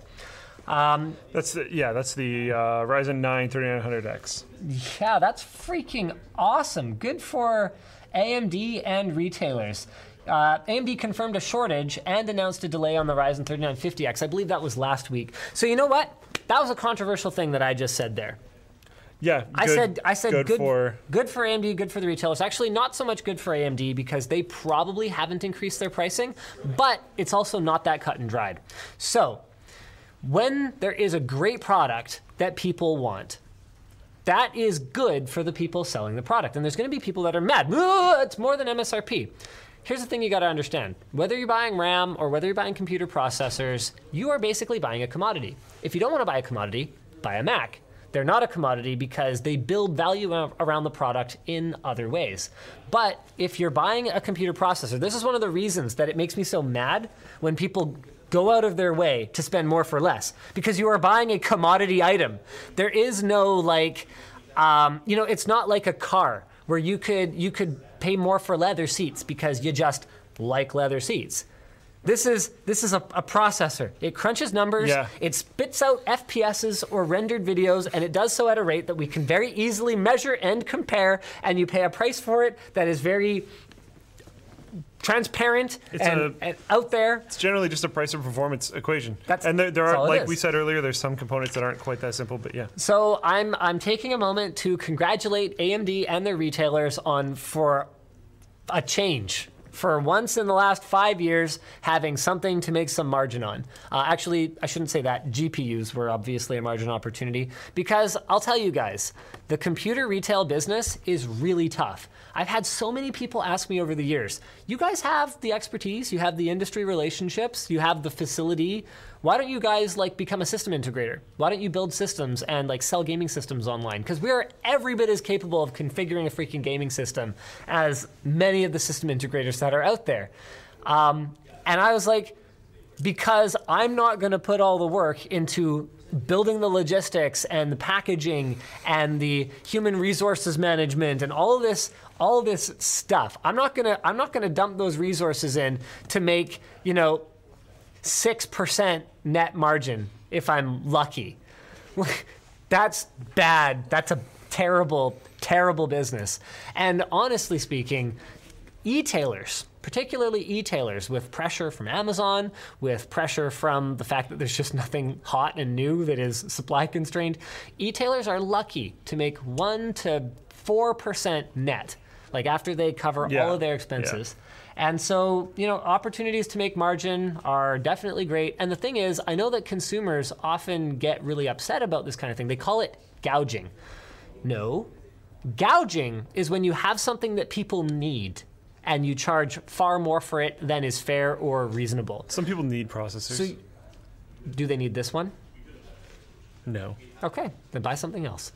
Um, that's the, yeah, that's the uh, Ryzen nine thirty-nine hundred X. yeah, that's freaking awesome. Good for A M D and retailers. Uh, A M D confirmed a shortage and announced a delay on the Ryzen thirty-nine fifty X. I believe that was last week. So you know what? That was a controversial thing that I just said there. Yeah, I good- said I said good, good, for good for A M D, good for the retailers. Actually, not so much good for A M D because they probably haven't increased their pricing, but it's also not that cut and dried. So, when there is a great product that people want, that is good for the people selling the product. And there's going to be people that are mad. "Ugh, it's more than M S R P. Here's the thing you got to understand. Whether you're buying RAM or whether you're buying computer processors, you are basically buying a commodity. If you don't want to buy a commodity, buy a Mac. They're not a commodity because they build value around the product in other ways. But if you're buying a computer processor, this is one of the reasons that it makes me so mad when people go out of their way to spend more for less, because you are buying a commodity item. There is no like, um, you know, it's not like a car where you could you could pay more for leather seats because you just like leather seats. This is this is a, a processor. It crunches numbers, Yeah. it spits out F P S's or rendered videos, and it does so at a rate that we can very easily measure and compare, and you pay a price for it that is very transparent It's and, a- and out there. It's generally just a price of performance equation. That's- and there, there that's are, all it like is. we said earlier, there's some components that aren't quite that simple, but yeah. So I'm I'm taking a moment to congratulate A M D and their retailers on for a change. For once in the last five years, having something to make some margin on. Uh, actually, I shouldn't say that. G P Us were obviously a margin opportunity because I'll tell you guys, the computer retail business is really tough. I've had so many people ask me over the years, you guys have the expertise, you have the industry relationships, you have the facility. Why don't you guys like become a system integrator? Why don't you build systems and like sell gaming systems online? Because we are every bit as capable of configuring a freaking gaming system as many of the system integrators that are out there. Um, and I was like, because I'm not going to put all the work into building the logistics and the packaging and the human resources management and all of this all of this stuff. I'm not going to I'm not going to dump those resources in to make, you know, six percent net margin if I'm lucky. That's bad. That's a terrible terrible business. And honestly speaking, e-tailers, particularly e-tailers with pressure from Amazon, with pressure from the fact that there's just nothing hot and new that is supply constrained, e-tailers are lucky to make one to four percent net, like after they cover Yeah. all of their expenses. And so, you know, opportunities to make margin are definitely great. And the thing is, I know that consumers often get really upset about this kind of thing. They call it gouging. No. Gouging is when you have something that people need and you charge far more for it than is fair or reasonable. Some people need processors. So, do they need this one? no. Okay, then buy something else.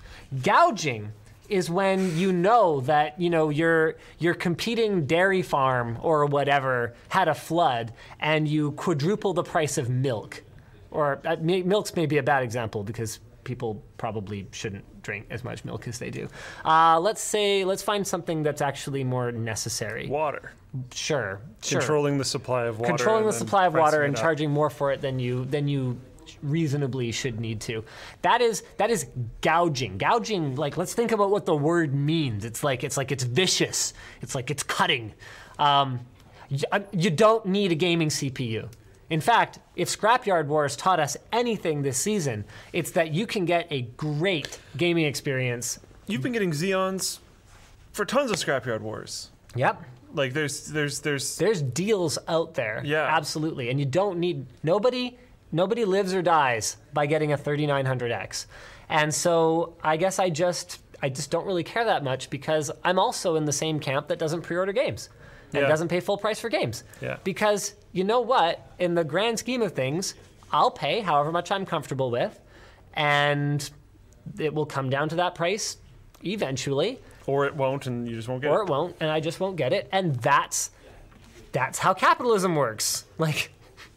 Gouging is when you know that, you know, your your competing dairy farm or whatever had a flood and you quadruple the price of milk. Or uh, mi- milk's maybe a bad example because people probably shouldn't drink as much milk as they do. Uh, let's say, let's find something that's actually more necessary. Water. Sure, sure. Controlling the supply of water. Controlling and the then supply of water pricing and it up. charging more for it than you than you reasonably should need to. That is that is gouging. Gouging, like, let's think about what the word means. It's like it's like it's vicious. It's like it's cutting. Um, you, you don't need a gaming C P U. In fact, if Scrapyard Wars taught us anything this season, it's that you can get a great gaming experience. You've been getting Xeons for tons of Scrapyard Wars. Yep. Like there's there's there's There's deals out there. Yeah. Absolutely. And you don't need nobody nobody lives or dies by getting a thirty-nine hundred X. And so I guess I just I just don't really care that much because I'm also in the same camp that doesn't pre-order games and Yeah. doesn't pay full price for games. Yeah. Because you know what? In the grand scheme of things, I'll pay however much I'm comfortable with, and it will come down to that price eventually. or it won't, and you just won't get Or it. it won't, and I just won't get it. And that's that's how capitalism works. Like,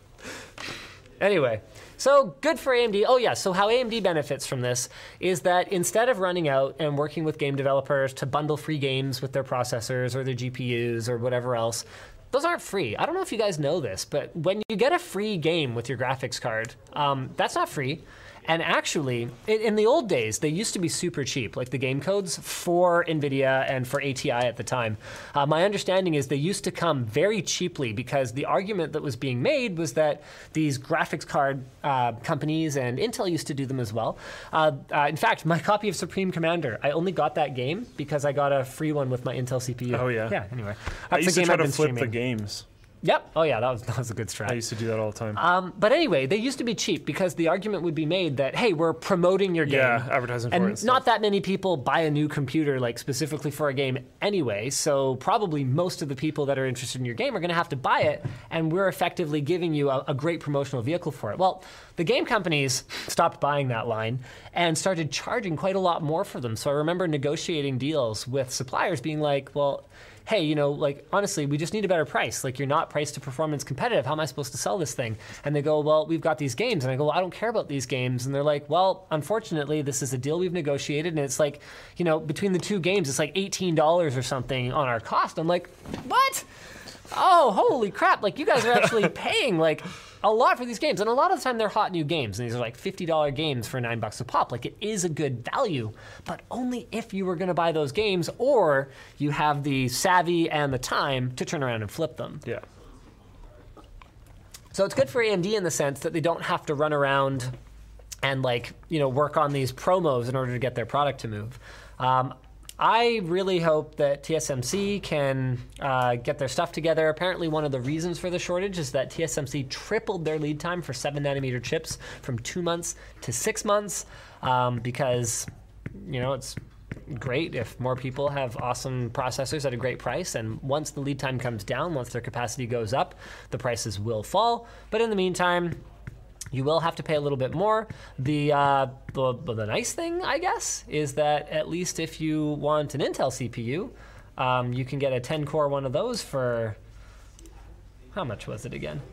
anyway, so good for A M D. Oh yeah, so how A M D benefits from this is that instead of running out and working with game developers to bundle free games with their processors or their G P Us or whatever else, those aren't free. I don't know if you guys know this, but when you get a free game with your graphics card, um, that's not free. And actually, in, in the old days, they used to be super cheap, like the game codes for NVIDIA and for A T I at the time. Uh, my understanding is they used to come very cheaply because the argument that was being made was that these graphics card uh, companies, and Intel used to do them as well. Uh, uh, in fact, my copy of Supreme Commander, I only got that game because I got a free one with my Intel C P U. Oh, yeah. Yeah, anyway. I That's used the to game try I've to been flip streaming. the games. Yep. Oh, yeah, that was, that was a good strat. I used to do that all the time. Um, but anyway, they used to be cheap because the argument would be made that, hey, we're promoting your game. Yeah, advertising for and it and stuff. not that many people buy a new computer like specifically for a game anyway, so probably most of the people that are interested in your game are going to have to buy it, and we're effectively giving you a, a great promotional vehicle for it. Well, the game companies stopped buying that line and started charging quite a lot more for them. So I remember negotiating deals with suppliers being like, well, hey, you know, like, honestly, we just need a better price. Like, you're not price to performance competitive. How am I supposed to sell this thing? And they go, well, we've got these games. And I go, well, I don't care about these games. And they're like, well, unfortunately, this is a deal we've negotiated. And it's like, you know, between the two games, it's like eighteen dollars or something on our cost. I'm like, what? Oh, holy crap. Like, you guys are actually paying, like, a lot for these games. And a lot of the time, they're hot new games. And these are like fifty dollars games for nine bucks a pop. Like, it is a good value, but only if you were going to buy those games or you have the savvy and the time to turn around and flip them. Yeah. So it's good for A M D in the sense that they don't have to run around and, like, you know, work on these promos in order to get their product to move. Um, I really hope that T S M C can uh, get their stuff together. Apparently, one of the reasons for the shortage is that T S M C tripled their lead time for seven nanometer chips from two months to six months um, because, you know, it's great if more people have awesome processors at a great price. And once the lead time comes down, once their capacity goes up, the prices will fall. But in the meantime, you will have to pay a little bit more. The, uh, the the nice thing, I guess, is that at least if you want an Intel C P U, um, you can get a ten core one of those for, how much was it again?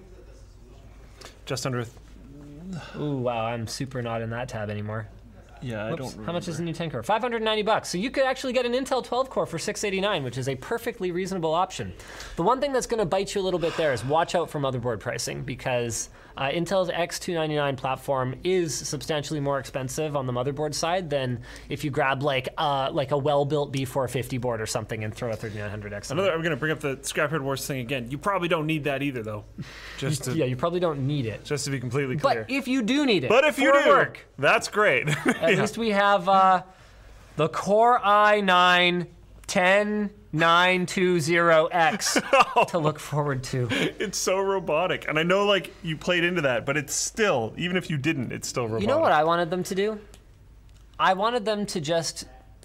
Just under. Ooh, wow, I'm super not in that tab anymore. Yeah, Whoops. How much is a new ten core? five hundred ninety bucks. So you could actually get an Intel twelve core for six eighty-nine, which is a perfectly reasonable option. The one thing that's going to bite you a little bit there is watch out for motherboard pricing because uh, Intel's X two ninety-nine platform is substantially more expensive on the motherboard side than if you grab like uh, like a well-built B four fifty board or something and throw a thirty-nine hundred X on Another. it. I'm going to bring up the Scrapyard Wars thing again. You probably don't need that either, though. Just to Yeah, you probably don't need it. just to be completely clear. But if you do need it, But if you for do, work, that's great. at least we have uh, the Core i nine ten nine twenty X to look forward to. It's so robotic, and I know like you played into that, but it's still, even if you didn't, it's still robotic. You know what I wanted them to do? I wanted them to just.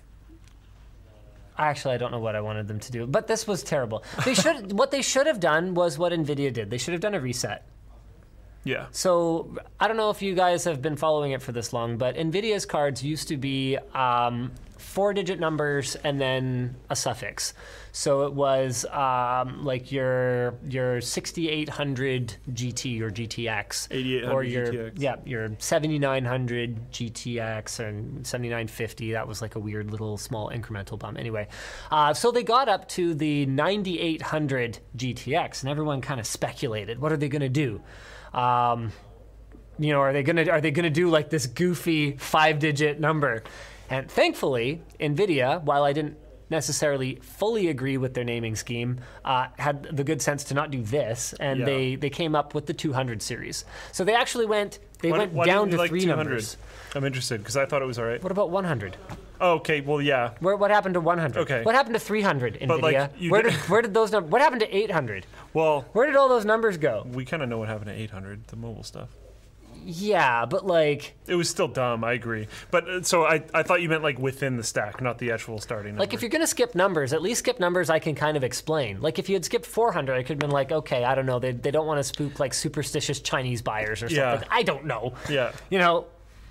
Actually, I don't know what I wanted them to do, but this was terrible. They should. What they should have done was what NVIDIA did. They should have done a reset. Yeah. So I don't know if you guys have been following it for this long, but NVIDIA's cards used to be um, four-digit numbers and then a suffix. So it was um, like your your sixty-eight hundred G T or G T X, eighty-eight hundred or your G T X. yeah your seventy-nine hundred G T X and seventy-nine fifty. That was like a weird little small incremental bump. Anyway, uh, so they got up to the ninety-eight hundred G T X, and everyone kind of speculated, what are they going to do? Um, you know, are they gonna are they gonna do like this goofy five-digit number? And thankfully, NVIDIA, while I didn't necessarily fully agree with their naming scheme, uh, had the good sense to not do this, and Yeah. they, they came up with the two hundred series. So they actually went they Why- went why down didn't to you like three two hundred? numbers. I'm interested because I thought it was all right. What about one hundred? Oh, okay, well, yeah. Where, what happened to one hundred? Okay. What happened to three hundred, But, like, NVIDIA? you where did- did where did those numbers? What happened to eight hundred? Well, Where did all those numbers go? we kind of know what happened to eight hundred, the mobile stuff. Yeah, but like It was still dumb, I agree. But uh, so I, I thought you meant like within the stack, not the actual starting number. like if you're gonna skip numbers, at least skip numbers I can kind of explain. Like if you had skipped four hundred, I could have been like, okay, I don't know, they they don't want to spook like superstitious Chinese buyers or Yeah. something. I don't know. Yeah. You know,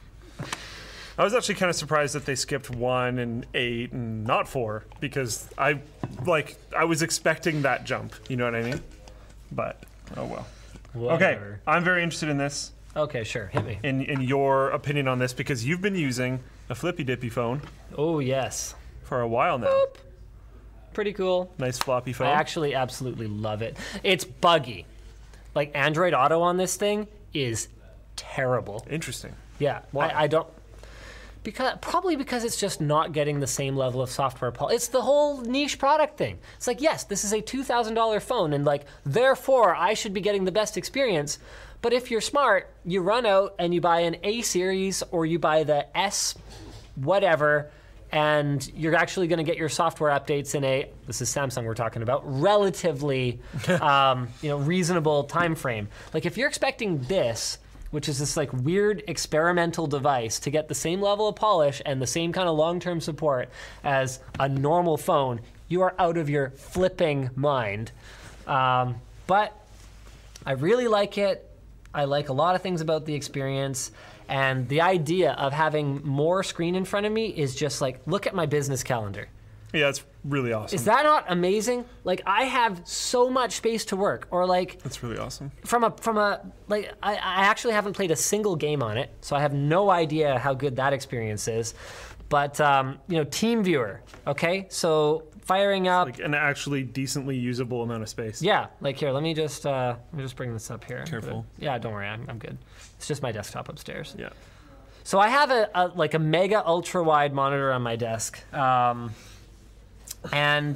I was actually kind of surprised that they skipped one and eight and not four because I like I was expecting that jump. You know what I mean? But oh well. Okay, whatever. I'm very interested in this, Okay, sure, hit me. in in your opinion on this because you've been using a flippy dippy phone Oh yes, for a while now. pretty cool. Nice floppy phone. I actually absolutely love it. It's buggy. Like Android Auto on this thing is terrible. Interesting. Yeah, Why? I, I don't. Because probably because it's just not getting the same level of software. Pol- it's the whole niche product thing. It's like, yes, this is a two thousand dollars phone, and like, therefore, I should be getting the best experience. But if you're smart, you run out and you buy an A series or you buy the S, whatever, and you're actually going to get your software updates in a, this is Samsung we're talking about, relatively, um, you know, reasonable time frame. Like if you're expecting this, which is this like weird experimental device to get the same level of polish and the same kind of long-term support as a normal phone, you are out of your flipping mind. Um, but I really like it. I like a lot of things about the experience. And the idea of having more screen in front of me is just like, look at my business calendar. Yeah, it's really awesome. Is that not amazing? Like I have so much space to work, or like That's really awesome. from a from a like I, I actually haven't played a single game on it, so I have no idea how good that experience is. But um, you know, TeamViewer, okay, so firing up, Like an actually decently usable amount of space. yeah, like here, let me just uh, let me just bring this up here. Careful. Yeah, don't worry, I'm I'm good. It's just my desktop upstairs. Yeah. So I have a, a like a mega ultra wide monitor on my desk. Um, And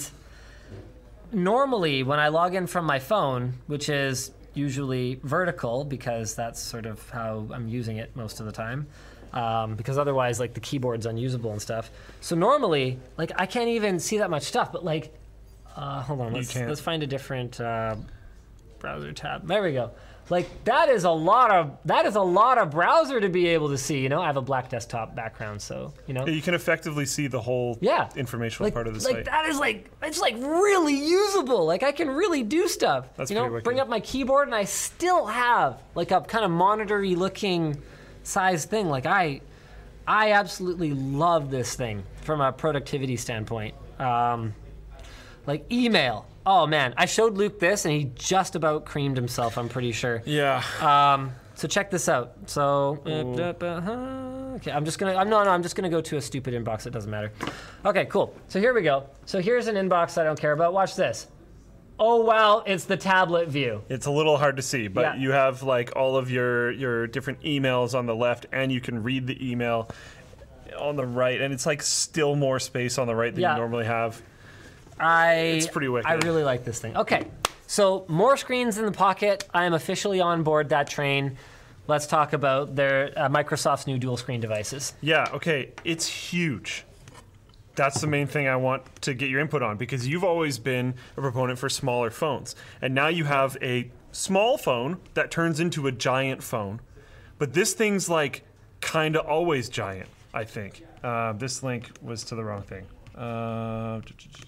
normally when I log in from my phone, which is usually vertical because that's sort of how I'm using it most of the time, um, because otherwise like the keyboard's unusable and stuff. So normally, like I can't even see that much stuff, but like, uh, hold on, let's, can't. let's find a different uh, browser tab. There we go. Like that is a lot of that is a lot of browser to be able to see. You know, I have a black desktop background, so you know. Yeah, you can effectively see the whole Yeah. informational like, part of the like site. that is like it's like really usable. Like I can really do stuff. That's you know, pretty wicked. bring up my keyboard and I still have like a kind of monitor-y looking size thing. Like I I absolutely love this thing from a productivity standpoint. Um, like email. Oh man, I showed Luke this and he just about creamed himself, I'm pretty sure. Yeah. Um, so check this out. So, uh, okay, I'm just gonna, I'm no, no, I'm just gonna go to a stupid inbox. It doesn't matter. Okay, cool. So here we go. So here's an inbox I don't care about. Watch this. Oh wow, it's the tablet view. It's a little hard to see, but Yeah. you have like all of your your different emails on the left, and you can read the email on the right, and it's like still more space on the right than Yeah. you normally have. I, It's pretty wicked. I really like this thing. Okay, so more screens in the pocket. I am officially on board that train. Let's talk about their uh, Microsoft's new dual screen devices. Yeah, okay, it's huge. That's the main thing I want to get your input on because you've always been a proponent for smaller phones. And now you have a small phone that turns into a giant phone. But this thing's like kind of always giant, I think. Uh, this link was to the wrong thing. Uh,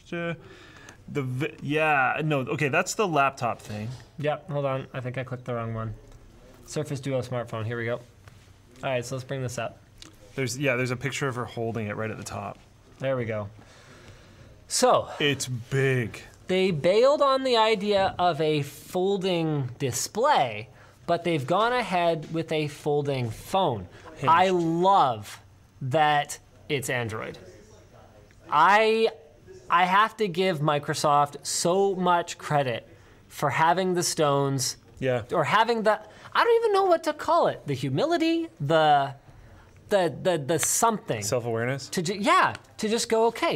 the vi- yeah, no, okay, that's the laptop thing. Yep, hold on. I think I clicked the wrong one. Surface Duo smartphone. Here we go. All right, so let's bring this up. There's yeah, there's a picture of her holding it right at the top. There we go. So, It's big. they bailed on the idea of a folding display, but they've gone ahead with a folding phone. I love that it's Android. I I have to give Microsoft so much credit for having the stones Yeah. or having the I don't even know what to call it. The humility, the the the the something. Self-awareness. to ju- yeah, to just go, okay,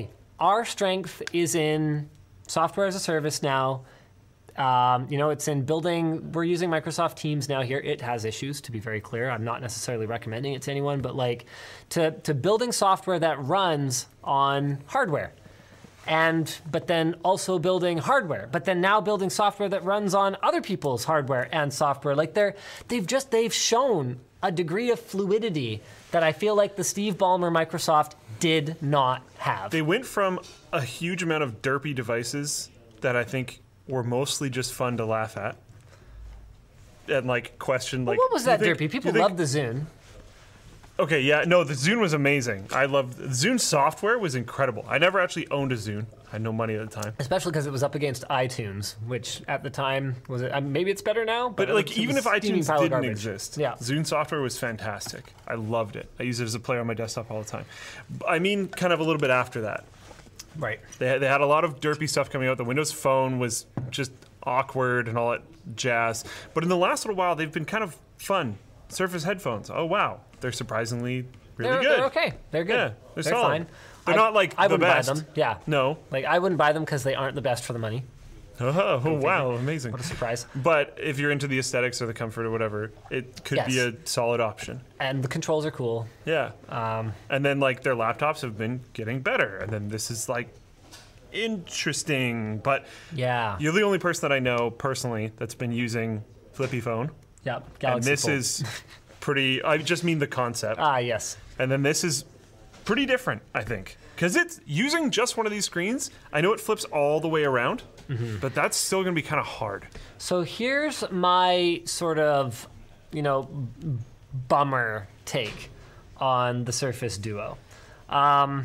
our strength is in software as a service now. Um, you know, it's in building, we're using Microsoft Teams now here. It has issues, to be very clear. I'm not necessarily recommending it to anyone, but like to, to building software that runs on hardware. And, but then also building hardware, but then now building software that runs on other people's hardware and software. Like they're, they've just, they've shown a degree of fluidity that I feel like the Steve Ballmer Microsoft did not have. They went from a huge amount of derpy devices that I think were mostly just fun to laugh at and like question like well, what was do you that think- derpy? People do you love think- the Zune. Okay, yeah, no, the Zune was amazing. I loved Zune software was incredible. I never actually owned a Zune. I had no money at the time. Especially because it was up against iTunes, which at the time was it. Uh, maybe it's better now, but, But it like was even a if steaming iTunes pile of didn't garbage. exist, Yeah. Zune software was fantastic. I loved it. I used it as a player on my desktop all the time. I mean, kind of a little bit after that. Right. They had, they had a lot of derpy stuff coming out. The Windows Phone was just awkward and all that jazz. But in the last little while, they've been kind of fun. Surface headphones. Oh wow, they're surprisingly really They're, good. they're okay. They're good. Yeah, they're, they're solid. fine. They're I- not like I the wouldn't best. buy them. Yeah. No. Like I wouldn't buy them because they aren't the best for the money. Oh, oh wow, amazing. What a surprise. But if you're into the aesthetics or the comfort or whatever, it could be Yes. a solid option. And the controls are cool. Yeah. Um, And then like their laptops have been getting better. And then this is like interesting. But yeah. you're the only person that I know personally that's been using Flippy Phone. Yep. And Galaxy this Fold. is pretty, I just mean the concept. Ah, yes. And then this is pretty different, I think. Because it's using just one of these screens, I know it flips all the way around, Mm-hmm. but that's still going to be kind of hard. So here's my sort of, you know, b- bummer take on the Surface Duo. Um,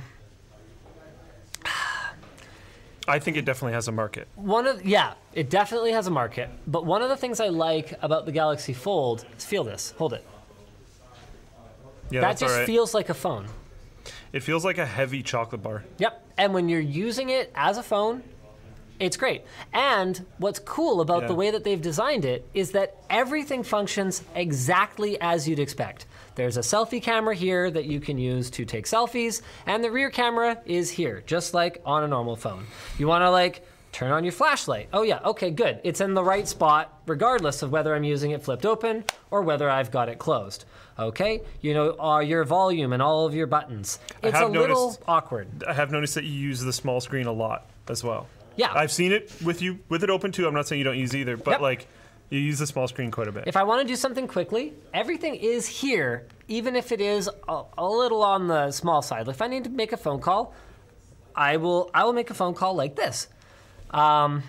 I think it definitely has a market. one of yeah, it definitely has a market. But one of the things I like about the Galaxy Fold is feel this, hold it. Yeah, that that's just all right. feels like a phone. It feels like a heavy chocolate bar. Yep. And when you're using it as a phone, it's great. And what's cool about Yeah. the way that they've designed it is that everything functions exactly as you'd expect. There's a selfie camera here that you can use to take selfies, and the rear camera is here, just like on a normal phone. You want to like turn on your flashlight. Oh yeah, okay, good. It's in the right spot regardless of whether I'm using it flipped open or whether I've got it closed. Okay, you know, uh, your volume and all of your buttons. It's a have little noticed- awkward. I have noticed that you use the small screen a lot as well. Yeah. I've seen it with you with it open too. I'm not saying you don't use either, but Yep. like you use the small screen quite a bit. If I want to do something quickly, everything is here, even if it is a, a little on the small side. Like if I need to make a phone call, I will I will make a phone call like this. Um,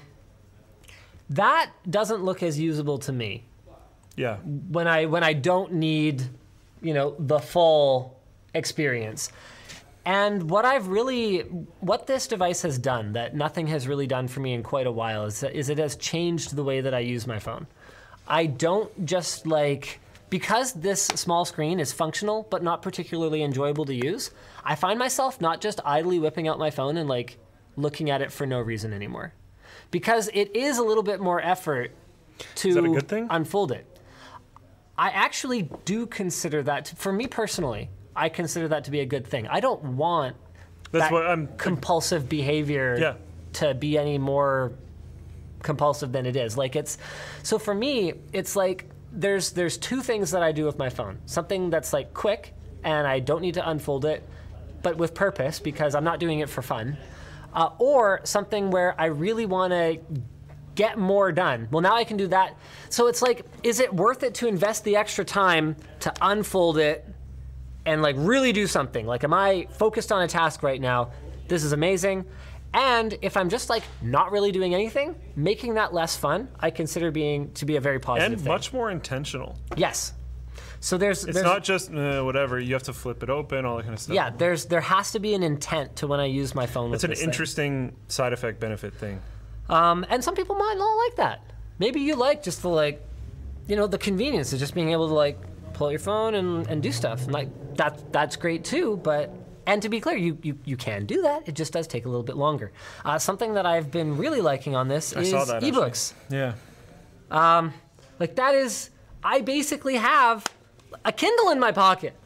that doesn't look as usable to me yeah. when I when I don't need, you know, the full experience. And what I've really, what this device has done that nothing has really done for me in quite a while is, is it has changed the way that I use my phone. I don't just like, because this small screen is functional but not particularly enjoyable to use, I find myself not just idly whipping out my phone and like looking at it for no reason anymore. Because it is a little bit more effort to Is that a good thing? unfold it. I actually do consider that, to, for me personally, I consider that to be a good thing. I don't want That's that what I'm compulsive behavior Yeah. to be any more compulsive than it is. Like it's, so for me, it's like there's there's two things that I do with my phone. Something that's like quick and I don't need to unfold it, but with purpose because I'm not doing it for fun. Uh, or something where I really want to get more done. Well, now I can do that. So it's like, is it worth it to invest the extra time to unfold it and like really do something? Like, am I focused on a task right now? This is amazing. And if I'm just like not really doing anything, making that less fun, I consider being to be a very positive and thing. much more intentional. Yes. So there's It's there's not just uh, whatever. You have to flip it open, all that kind of stuff. yeah, there's there has to be an intent to when I use my phone. It's with an this thing. interesting side effect benefit thing. Um, and some people might not like that. Maybe you like just the like, you know, the convenience of just being able to like pull out your phone and, and do stuff. And like that that's great too. But and to be clear, you, you you can do that. It just does take a little bit longer. Uh, something that I've been really liking on this I is saw that, ebooks. Yeah. Like that is, I basically have a Kindle in my pocket.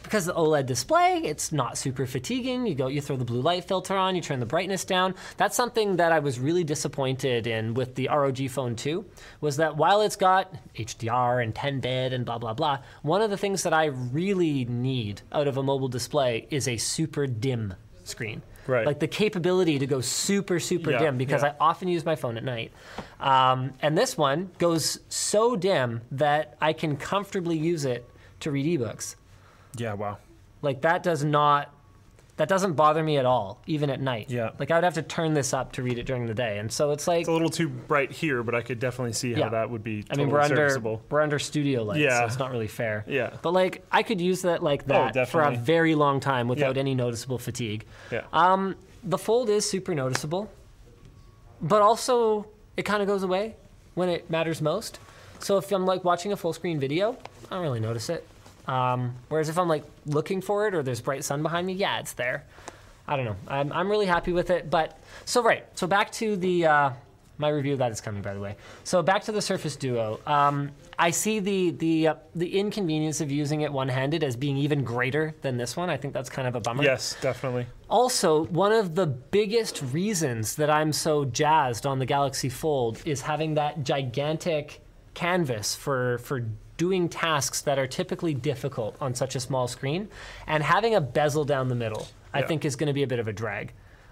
because the OLED display, it's not super fatiguing. You go, you throw the blue light filter on, you turn the brightness down. That's something that I was really disappointed in with the R O G Phone two, was that while it's got H D R and ten bit and blah, blah, blah, one of the things that I really need out of a mobile display is a super dim screen. Right. Like the capability to go super, super Yeah, dim, because yeah. I often use my phone at night. Um, and this one goes so dim that I can comfortably use it to read ebooks. Yeah, wow. Like that does not, that doesn't bother me at all, even at night. Yeah. Like I would have to turn this up to read it during the day. And so it's like, It's a little too bright here, but I could definitely see how Yeah. that would be I totally mean, we're under, serviceable. we're under studio lights, Yeah. so it's not really fair. Yeah. But like, I could use that like that for a definitely. very long time without Yeah. any noticeable fatigue. Yeah. Um, the fold is super noticeable, but also it kind of goes away when it matters most. So if I'm like watching a full screen video, I don't really notice it. Um, whereas if I'm like looking for it or there's bright sun behind me, yeah, it's there. I don't know. I'm, I'm really happy with it. But so right. So back to the uh, my review of that is coming, by the way. So back to the Surface Duo. Um, I see the the uh, the inconvenience of using it one-handed as being even greater than this one. I think that's kind of a bummer. Yes, definitely. Also, one of the biggest reasons that I'm so jazzed on the Galaxy Fold is having that gigantic canvas for for doing tasks that are typically difficult on such a small screen, and having a bezel down the middle, I Yeah. think is going to be a bit of a drag.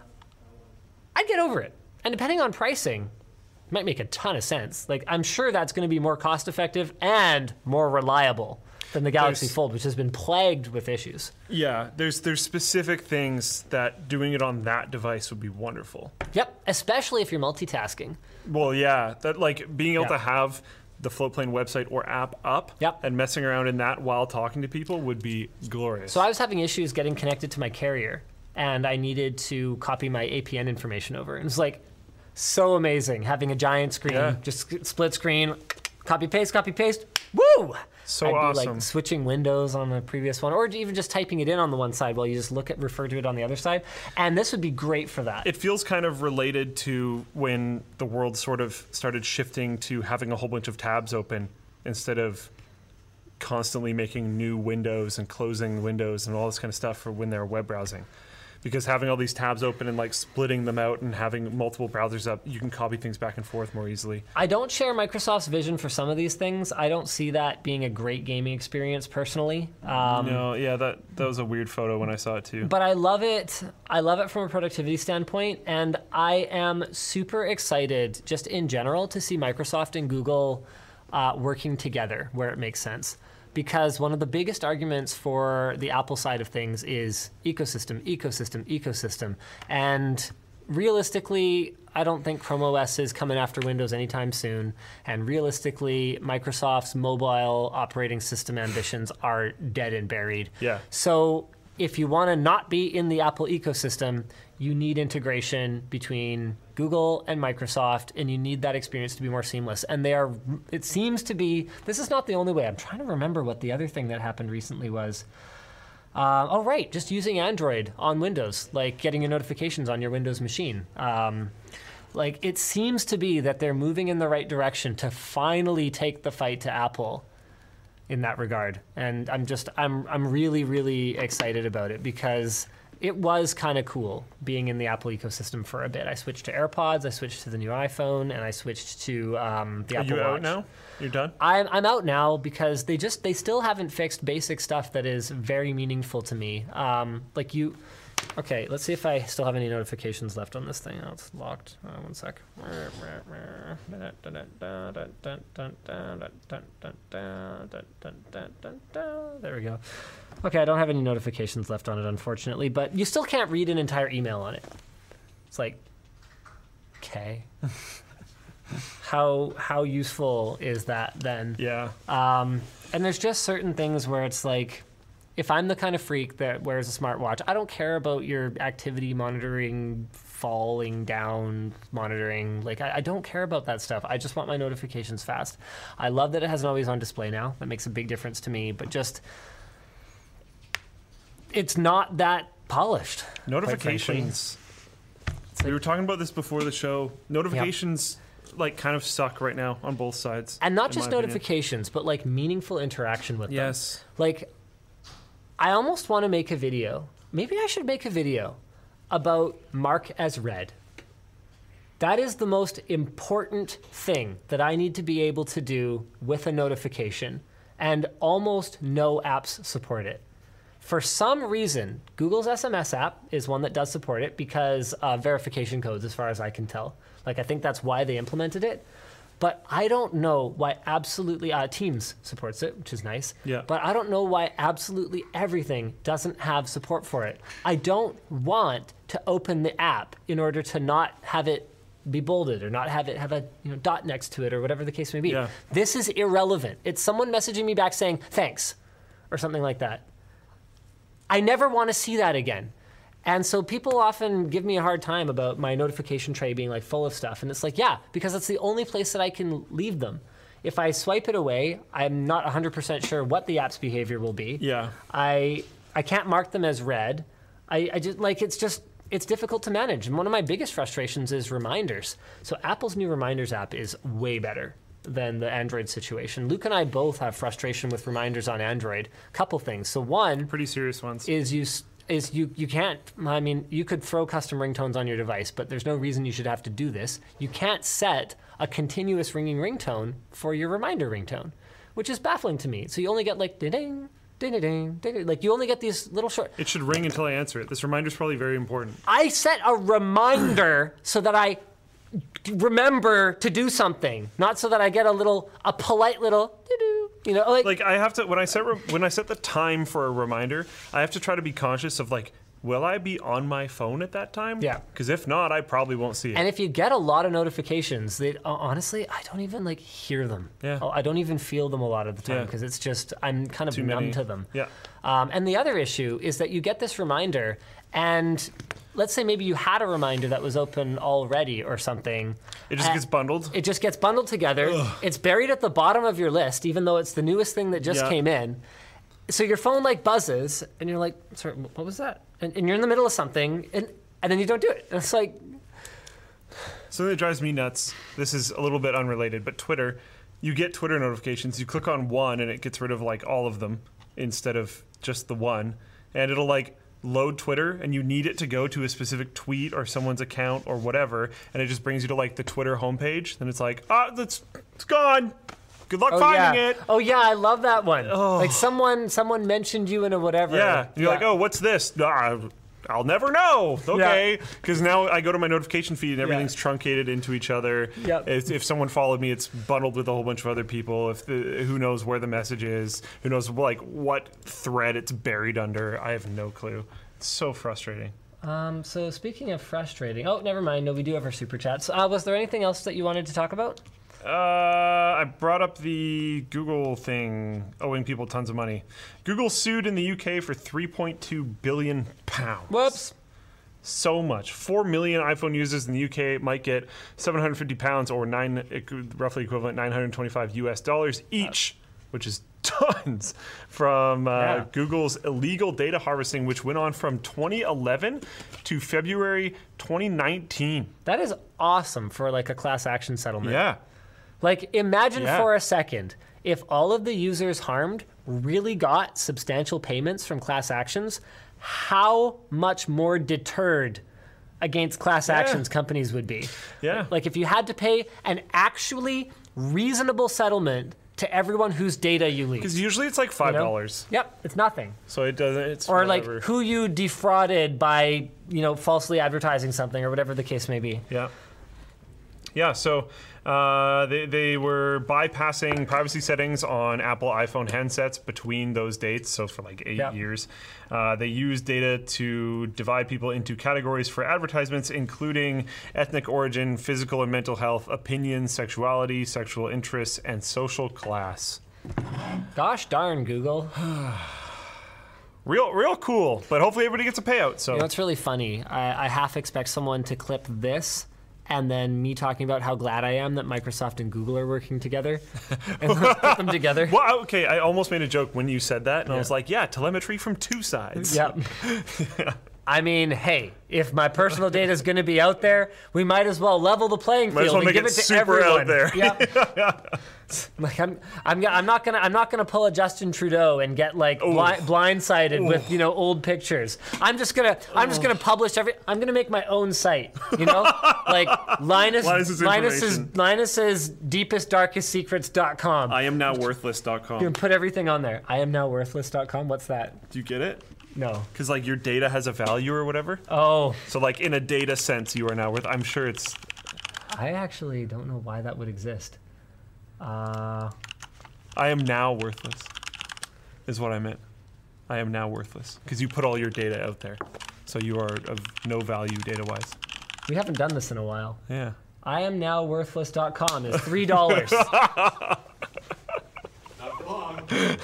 I'd get over it. And depending on pricing, it might make a ton of sense. Like, I'm sure that's going to be more cost effective and more reliable than the Galaxy There's- Fold, which has been plagued with issues. Yeah, there's there's specific things that doing it on that device would be wonderful. Yep, especially if you're multitasking. Well, yeah, that like being able Yeah. to have the Floatplane website or app up Yep. and messing around in that while talking to people would be glorious. So I was having issues getting connected to my carrier, and I needed to copy my A P N information over. And it was like so amazing having a giant screen, Yeah. just split screen, copy paste, copy paste. Woo! So I'd be awesome. like switching windows on the previous one, or even just typing it in on the one side while you just look at refer to it on the other side. And this would be great for that. It feels kind of related to when the world sort of started shifting to having a whole bunch of tabs open instead of constantly making new windows and closing windows and all this kind of stuff for when they're web browsing. Because having all these tabs open and like splitting them out and having multiple browsers up, you can copy things back and forth more easily. I don't share Microsoft's vision for some of these things. I don't see that being a great gaming experience personally. Um, no, yeah, that that was a weird photo when I saw it too. But I love it. I love it from a productivity standpoint, and I am super excited, just in general, to see Microsoft and Google uh, working together where it makes sense. Because one of the biggest arguments for the Apple side of things is ecosystem, ecosystem, ecosystem. And realistically, I don't think Chrome O S is coming after Windows anytime soon. And realistically, Microsoft's mobile operating system ambitions are dead and buried. Yeah. So if you want to not be in the Apple ecosystem, you need integration between Google and Microsoft, and you need that experience to be more seamless. And they are, it seems to be, this is not the only way. I'm trying to remember what the other thing that happened recently was. Uh, oh, right, just using Android on Windows, like getting your notifications on your Windows machine. Um, like, it seems to be that they're moving in the right direction to finally take the fight to Apple in that regard. And I'm just, I'm, I'm really, really excited about it because it was kind of cool being in the Apple ecosystem for a bit. I switched to AirPods, I switched to the new iPhone, and I switched to um, the Are Apple you Watch. out now? You're done? I'm, I'm out now because they just, they still haven't fixed basic stuff that is very meaningful to me. Um, like you, okay, let's see if I still have any notifications left on this thing. Oh, it's locked. Uh, one sec. There we go. Okay, I don't have any notifications left on it, unfortunately, but you still can't read an entire email on it. It's like, okay. how how useful is that then? Yeah. Um, and there's just certain things where it's like, if I'm the kind of freak that wears a smartwatch, I don't care about your activity monitoring, falling down monitoring. Like, I, I don't care about that stuff. I just want my notifications fast. I love that it has an always on display now. That makes a big difference to me, but just, it's not that polished. quite Notifications. We were talking about this before the show. Notifications like kind of suck right now on both sides. And not in just my opinion. notifications, but like meaningful interaction with them. Yes. Like, I almost want to make a video. Maybe I should make a video about mark as read. That is the most important thing that I need to be able to do with a notification, and almost no apps support it. For some reason, Google's S M S app is one that does support it because of verification codes, as far as I can tell. Like, I think that's why they implemented it. But I don't know why absolutely, uh, Teams supports it, which is nice. Yeah. But I don't know why absolutely everything doesn't have support for it. I don't want to open the app in order to not have it be bolded or not have it have a you know dot next to it or whatever the case may be. Yeah. This is irrelevant. It's someone messaging me back saying, thanks, or something like that. I never want to see that again. And so people often give me a hard time about my notification tray being like full of stuff. And it's like, yeah, because it's the only place that I can leave them. If I swipe it away, I'm not one hundred percent sure what the app's behavior will be. Yeah. I I can't mark them as read. I, I just like it's just it's difficult to manage. And one of my biggest frustrations is reminders. So Apple's new reminders app is way better than the Android situation. Luke and I both have frustration with reminders on Android. Couple things. So one Pretty serious ones. is you is you you can't. I mean, you could throw custom ringtones on your device, but there's no reason you should have to do this. You can't set a continuous ringing ringtone for your reminder ringtone, which is baffling to me. So you only get like ding ding ding ding ding. Like you only get these little short. It should ring until I answer it. This reminder's probably very important. I set a reminder so that I remember to do something, not so that I get a little a polite little doo-doo. You know, like, Like I have to when I set re- when I set the time for a reminder, I have to try to be conscious of like, will I be on my phone at that time? Yeah. Because if not, I probably won't see it. and if you get a lot of notifications, they, uh, honestly, I don't even like hear them. Yeah. Oh, I don't even feel them a lot of the time Yeah. because it's just I'm kind of Too numb many. to them. Yeah. Um, and the other issue is that you get this reminder, and let's say maybe you had a reminder that was open already or something. It just and gets bundled. It just gets bundled together. It's buried at the bottom of your list, even though it's the newest thing that just Yeah. came in. So your phone like buzzes, and you're like, sorry, what was that? And, and you're in the middle of something, and, and then you don't do it. And it's like, Something that drives me nuts, this is a little bit unrelated, but Twitter, you get Twitter notifications, you click on one and it gets rid of like all of them instead of just the one. And it'll like load Twitter and you need it to go to a specific tweet or someone's account or whatever, and it just brings you to like the Twitter homepage. Then it's like, ah, that's it's gone. Good luck oh finding yeah, it. oh yeah, I love that one. Like someone someone mentioned you in a whatever. Yeah. And you're like, oh, what's this? Ah, I'll never know. Okay. Because now I go to my notification feed and everything's truncated into each other. Yep. If, if someone followed me, it's bundled with a whole bunch of other people. If the, who knows where the message is? Who knows like what thread it's buried under? I have no clue. It's so frustrating. Um, so speaking of frustrating, oh, never mind. No, we do have our super chats. Uh, was there anything else that you wanted to talk about? Uh, I brought up the Google thing, owing people tons of money. Google sued in the U K for three point two billion pounds. Whoops. So much. Four million iPhone users in the U K might get seven hundred fifty pounds or nine, roughly equivalent nine hundred twenty-five U S dollars each, which is tons, from uh, Yeah. Google's illegal data harvesting, which went on from twenty eleven to February twenty nineteen. That is awesome for like a class action settlement. Yeah. Like, imagine Yeah. for a second if all of the users harmed really got substantial payments from class actions, how much more deterred against class actions companies would be. Yeah. Like, if you had to pay an actually reasonable settlement to everyone whose data you leaked. Because usually it's like five you know? dollars. Yep, it's nothing. So it doesn't, it's Or whatever. like who you defrauded by, you know, falsely advertising something or whatever the case may be. Yeah. Yeah, so uh, they, they were bypassing privacy settings on Apple iPhone handsets between those dates, so for like eight Yeah. years. Uh, they used data to divide people into categories for advertisements, including ethnic origin, physical and mental health, opinion, sexuality, sexual interests, and social class. Gosh darn, Google. Real, real cool, but hopefully everybody gets a payout. So You know, it's really funny. I, I half expect someone to clip this and then me talking about how glad I am that Microsoft and Google are working together and put them together. Well, okay, I almost made a joke when you said that, and I Yeah. was like, yeah, telemetry from two sides. Yep. I mean, hey, if my personal data is going to be out there, we might as well level the playing Might as field well and make give it it to super everyone. out there. Yep. Like I'm, I'm, I'm not gonna, I'm not gonna pull a Justin Trudeau and get like bli- blindsided with you know old pictures. I'm just gonna, I'm just gonna publish every. I'm gonna make my own site. You know, like Linus, Linus's Linus's, information. Linus's deepest darkest secrets dot com. I am now worthless dot com. You can put everything on there. I am now worthless dot com. What's that? Do you get it? No. Because like your data has a value or whatever. Oh, So like in a data sense, you are now worth. I'm sure it's. I actually don't know why that would exist. Uh, I am now worthless. Is what I meant. I am now worthless because you put all your data out there, so you are of no value data-wise. we haven't done this in a while. Yeah. I am now worthless dot com is three dollars. Not for long.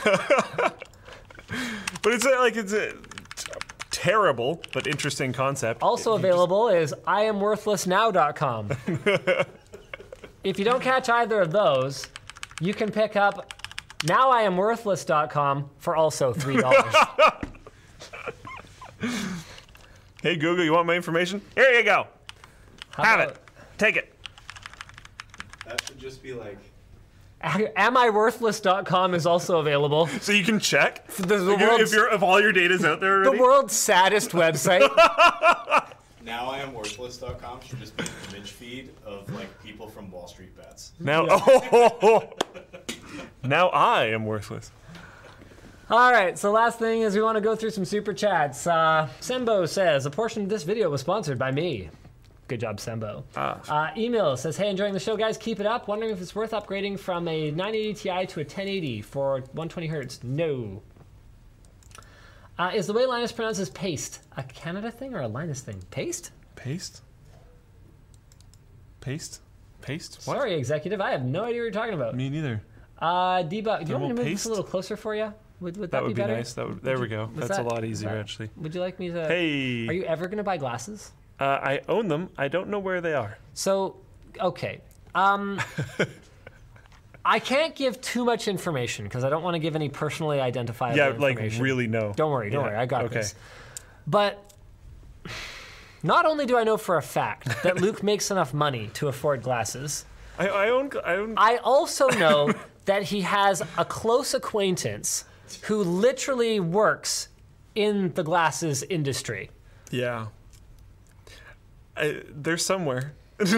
But it's a, like it's a terrible but interesting concept. Also available is I am worthless now dot com. If you don't catch either of those, you can pick up now I am worthless dot com for also three dollars. Hey Google, you want my information? Here you go. Have about- it. Take it. That should just be like. am I worthless dot com is also available. So you can check. The, the Like, if world's, you're if all your data's out there the already. world's saddest website. Now I am worthless dot com should just be an image feed of like people from Wall Street Bets. Now, oh, now I am worthless. All right, so last thing is we want to go through some super chats. Uh, Sembo says, a portion of this video was sponsored by me. Good job, Sembo. Ah. Uh, email says, hey, enjoying the show, guys. Keep it up. Wondering if it's worth upgrading from a nine eighty Ti to a ten eighty for one twenty hertz. No. Uh, is the way Linus pronounces paste a Canada thing or a Linus thing? Paste? Paste. Paste. Paste. What? Sorry, executive. I have no idea what you're talking about. Me neither. Uh, debug. Do you want me to Thermal move this paste? a little closer for you? Would, would that, That would be be better? nice. That would, there we go. Was That's a that- lot was easier that- actually. Would you like me to? Hey. Are you ever going to buy glasses? Uh, I own them. I don't know where they are. So, okay. Um, I can't give too much information because I don't want to give any personally identifiable Yeah, like information. really no. Don't worry, don't Yeah, worry. I got okay. this. But not only do I know for a fact that Luke makes enough money to afford glasses, I, I own. I own. I also know that he has a close acquaintance who literally works in the glasses industry. Yeah. I, they're somewhere.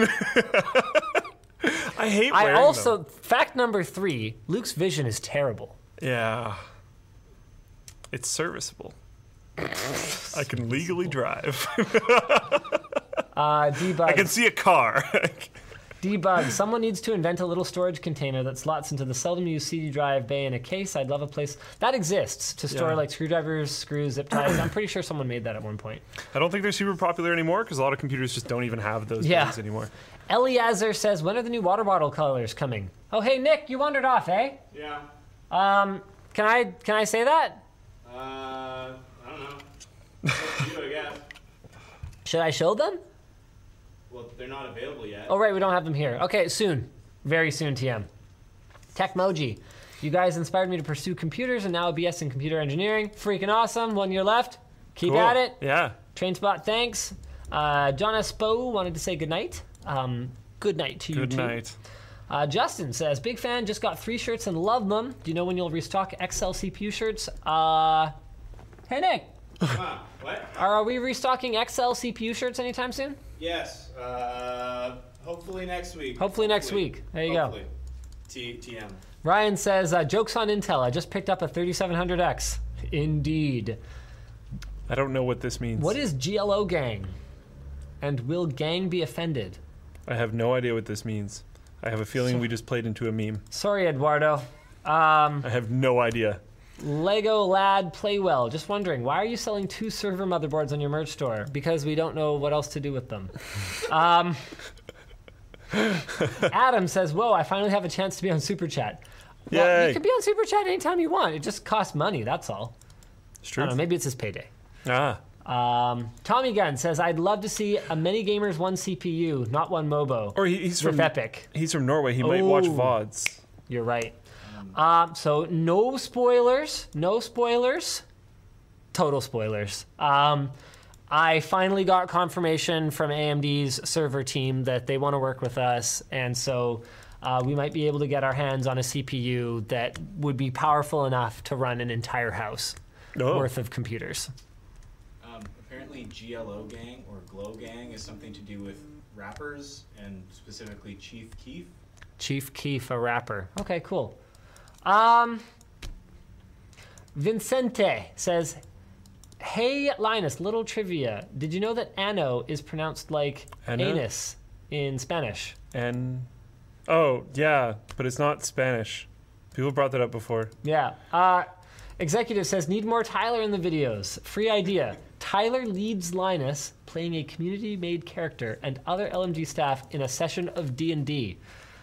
I hate I wearing also, them. fact number three, Luke's vision is terrible. Yeah. It's serviceable. I can legally drive. Uh, debug. I can see a car. Debug. Someone needs to invent a little storage container that slots into the seldom used C D drive bay in a case. I'd love a place that exists to store Yeah. like screwdrivers, screws, zip ties. I'm pretty sure someone made that at one point. I don't think they're super popular anymore because a lot of computers just don't even have those Yeah. things anymore. Eliezer says, when are the new water bottle colors coming? Oh, hey, Nick, you wandered off, eh? Yeah. Um, can I can I say that? Uh, I don't know. It's up to you, I guess. Should I show them? Well, they're not available yet. Oh, right, we don't have them here. Okay, soon. Very soon, T M. Techmoji. You guys inspired me to pursue computers and now a B S in computer engineering. Freaking awesome. One year left. Keep Cool. at it. Yeah. Trainspot, thanks. Uh, John Espo wanted to say goodnight. Um, good night to you, Good too. night. Uh, Justin says, big fan, just got three shirts and love them. Do you know when you'll restock X L C P U shirts? Uh, hey, Nick. Huh, what? Are we restocking X L C P U shirts anytime soon? Yes. Uh, hopefully next week. Hopefully next week. There you go. Hopefully. T T M. Ryan says, uh, jokes on Intel. I just picked up a thirty-seven hundred X. Indeed. I don't know what this means. What is G L O gang? And will gang be offended? I have no idea what this means. I have a feeling we just played into a meme. Sorry, Eduardo. Um, I have no idea. Lego Lad Playwell. Just wondering, why are you selling two server motherboards on your merch store? Because we don't know what else to do with them. um, Adam says, whoa, I finally have a chance to be on Super Chat. Well, Yay. you can be on Super Chat anytime you want. It just costs money, that's all. It's I true. don't know, maybe it's his payday. Ah. Um, Tommy Gunn says, I'd love to see a Many Gamers one C P U, not one Mobo. Or he, he's with from Epic. He's from Norway. He might watch Oh. V O Ds. You're right. Um, so no spoilers, no spoilers, total spoilers. Um, I finally got confirmation from A M D's server team that they want to work with us, and so uh, we might be able to get our hands on a C P U that would be powerful enough to run an entire house Oh. worth of computers. Um, apparently, G L O Gang or Glow Gang is something to do with rappers and specifically Chief Keef. Chief Keef, a rapper. Okay, cool. Um, Vincente says, "Hey Linus, little trivia. Did you know that ano is pronounced like Ano? anus in Spanish?" And oh yeah, but it's not Spanish. People brought that up before. Yeah. Uh, Executive says, "Need more Tyler in the videos. Free idea. Tyler leads Linus playing a community-made character and other L M G staff in a session of D and D."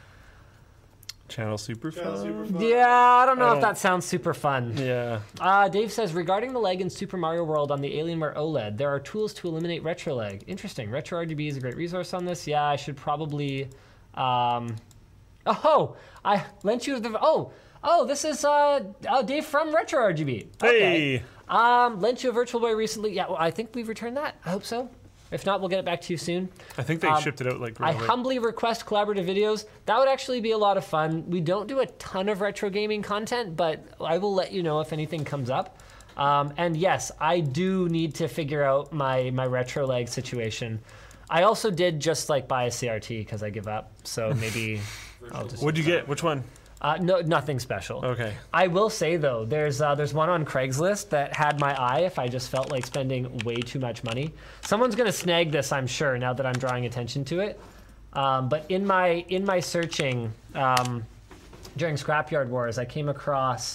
Channel super Channel fun. super fun. Yeah, I don't know I if don't- that sounds super fun. Yeah. Uh, Dave says, regarding the lag in Super Mario World on the Alienware OLED, there are tools to eliminate retro lag. Interesting. RetroRGB is a great resource on this. Yeah, I should probably... Um, oh, I lent you the... Oh, oh, this is uh, oh, Dave from RetroRGB. Okay. Hey. Um, lent you a Virtual Boy recently. Yeah, well, I think we've returned that. I hope so. If not, we'll get it back to you soon. I think they Um, shipped it out like I right away. humbly request collaborative videos. That would actually be a lot of fun. We don't do a ton of retro gaming content, but I will let you know if anything comes up. Um, and yes, I do need to figure out my, my retro lag situation. I also did just like buy a C R T because I give up. So maybe I'll just... What'd you get? Which one? Uh, no, nothing special. Okay. I will say though, there's uh, there's one on Craigslist that had my eye if I just felt like spending way too much money. Someone's gonna snag this, I'm sure, now that I'm drawing attention to it. Um, but in my in my searching um, during Scrapyard Wars, I came across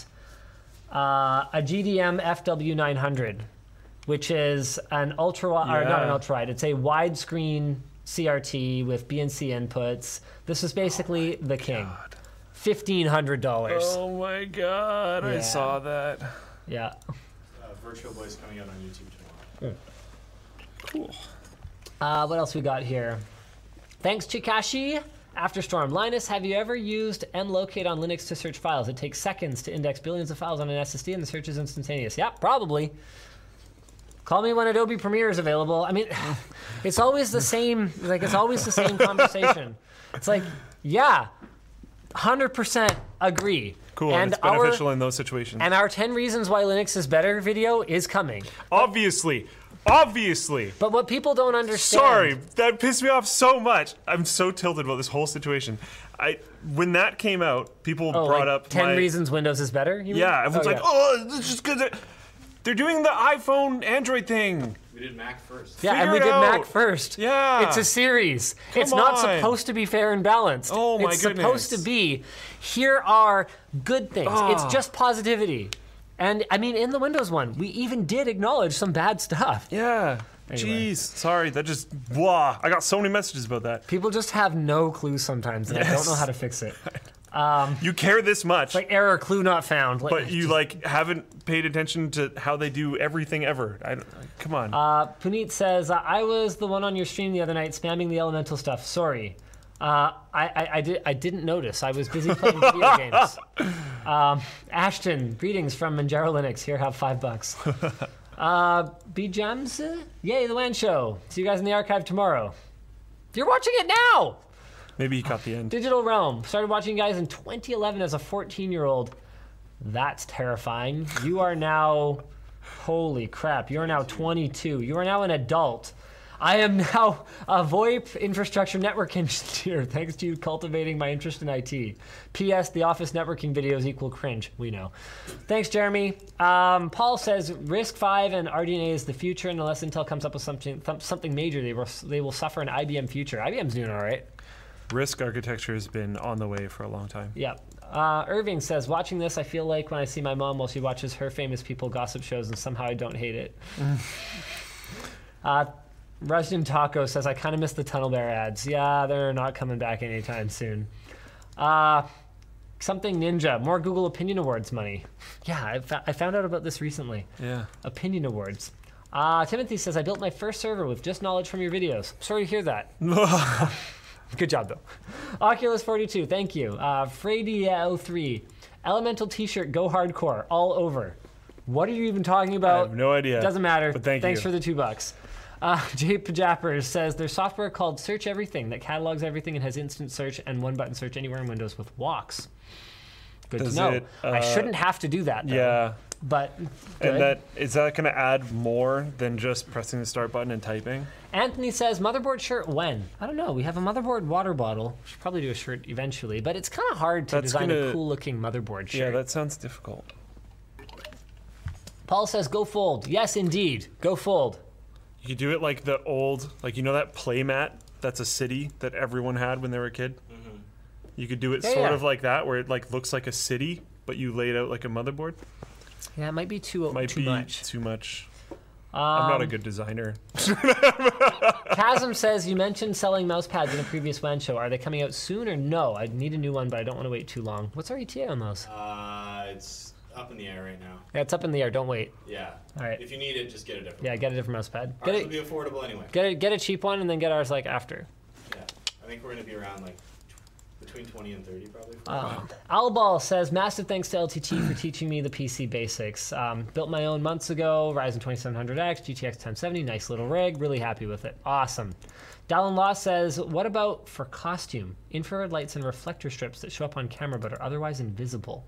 uh, a G D M F W nine hundred, which is an ultra or not an Yeah. ultra wide. It's a widescreen C R T with B N C inputs. This is basically the king. Fifteen hundred dollars. Oh my god, Yeah. I saw that. Yeah. Uh, Virtual Boy's coming out on YouTube tomorrow. Cool. Uh, what else we got here? Thanks, Chikashi. Afterstorm. Linus, have you ever used mlocate on Linux to search files? It takes seconds to index billions of files on an S S D, and the search is instantaneous. Yeah, probably. Call me when Adobe Premiere is available. I mean, it's always the same. Like it's always the same conversation. It's like, yeah, one hundred percent agree. Cool. And And it's beneficial our, in those situations. and our ten reasons why Linux is better video is coming. Obviously. Obviously. But what people don't understand. Sorry, that pissed me off so much. I'm so tilted about this whole situation. I when that came out, people Oh, brought like up ten my, reasons Windows is better. You mean? Yeah, everyone's Oh, like, yeah. "Oh, this is just because they're, they're doing the iPhone Android thing." We did Mac first. Yeah, and we Figure did it Mac out. first. Yeah. It's a series. Come it's not on. supposed to be fair and balanced. Oh, my It's goodness. supposed to be, here are good things. It's Ah. just positivity. And I mean, in the Windows one, we even did acknowledge some bad stuff. Yeah. Anyway. Jeez, sorry, that just blah. I got so many messages about that. People just have no clue sometimes, and I don't Yes. know how to fix it. You care this much, Like error, clue not found. Like, but you like haven't paid attention to how they do everything ever. I, don't- come on. Uh, Puneet says, uh, I was the one on your stream the other night spamming the elemental stuff. Sorry. Uh, I, I, I, did, I didn't notice. I was busy playing video games. Um, Ashton, greetings from Manjaro Linux. Here, have five bucks. Uh, B Gems, yay, the WAN show. See you guys in the archive tomorrow. You're watching it now! Maybe he caught the end. Digital Realm. Started watching you guys in twenty eleven as a fourteen year old. That's terrifying. You are now, holy crap, you are now twenty-two. You are now an adult. I am now a VoIP infrastructure network engineer thanks to you cultivating my interest in I T. P S. The Office networking videos equal cringe. We know. Thanks, Jeremy. Um, Paul says RISC five and R D N A is the future, and unless Intel comes up with something th- something major, they will, they will suffer an I B M future. I B M's doing all right. Risk architecture has been on the way for a long time. Yeah. Uh, Irving says, watching this, I feel like when I see my mom while she watches her famous people gossip shows, and somehow I don't hate it. uh, Russian Taco says, I kind of miss the Tunnel Bear ads. Yeah, they're not coming back anytime soon. Uh, something Ninja, more Google Opinion Awards money. Yeah, I, fa- I found out about this recently. Yeah. Opinion Awards. Uh, Timothy says, I built my first server with just knowledge from your videos. Sorry to hear that. Good job, though. Oculus forty-two, thank you. Uh, Frady oh three, Elemental T-shirt, go hardcore, all over. What are you even talking about? I have no idea. Doesn't matter. But thank Thanks you. for the two bucks. Uh, Jay Pajappers says there's software called Search Everything that catalogs everything and has instant search and one button search anywhere in Windows with walks. Good Does to know. it, uh, I shouldn't have to do that, though. Yeah. But good. And that is that going to add more than just pressing the start button and typing? Anthony says motherboard shirt when? I don't know. We have a motherboard water bottle. We should probably do a shirt eventually, but it's kind of hard to That's design gonna- a cool looking motherboard shirt. Yeah, that sounds difficult. Paul says go fold. Yes, indeed. Go fold. You could do it like the old, like you know that playmat that's a city that everyone had when they were a kid? Mm-hmm. You could do it Yeah, sort yeah. of like that, where it like looks like a city, but you laid out like a motherboard. Yeah, it might be too, Might too be much. too much. Um, I'm not a good designer. Chasm says you mentioned selling mouse pads in a previous W A N show. Are they coming out soon or no? I need a new one, but I don't want to wait too long. What's our E T A on those? Uh, it's up in the air right now. Yeah, it's up in the air. Don't wait. Yeah. All right. If you need it, just get a different Yeah, one. get a different mouse pad. Get Ours will it, be affordable anyway. get a, get a cheap one and then get ours like after. Yeah. I think we're going to be around like tw- between twenty and thirty probably. for Um, Albal says, massive thanks to L T T for teaching me the P C basics. Um, built my own months ago, Ryzen twenty-seven hundred X, G T X ten seventy, nice little rig, really happy with it. Awesome. Dallin Law says, what about for costume? Infrared lights and reflector strips that show up on camera but are otherwise invisible.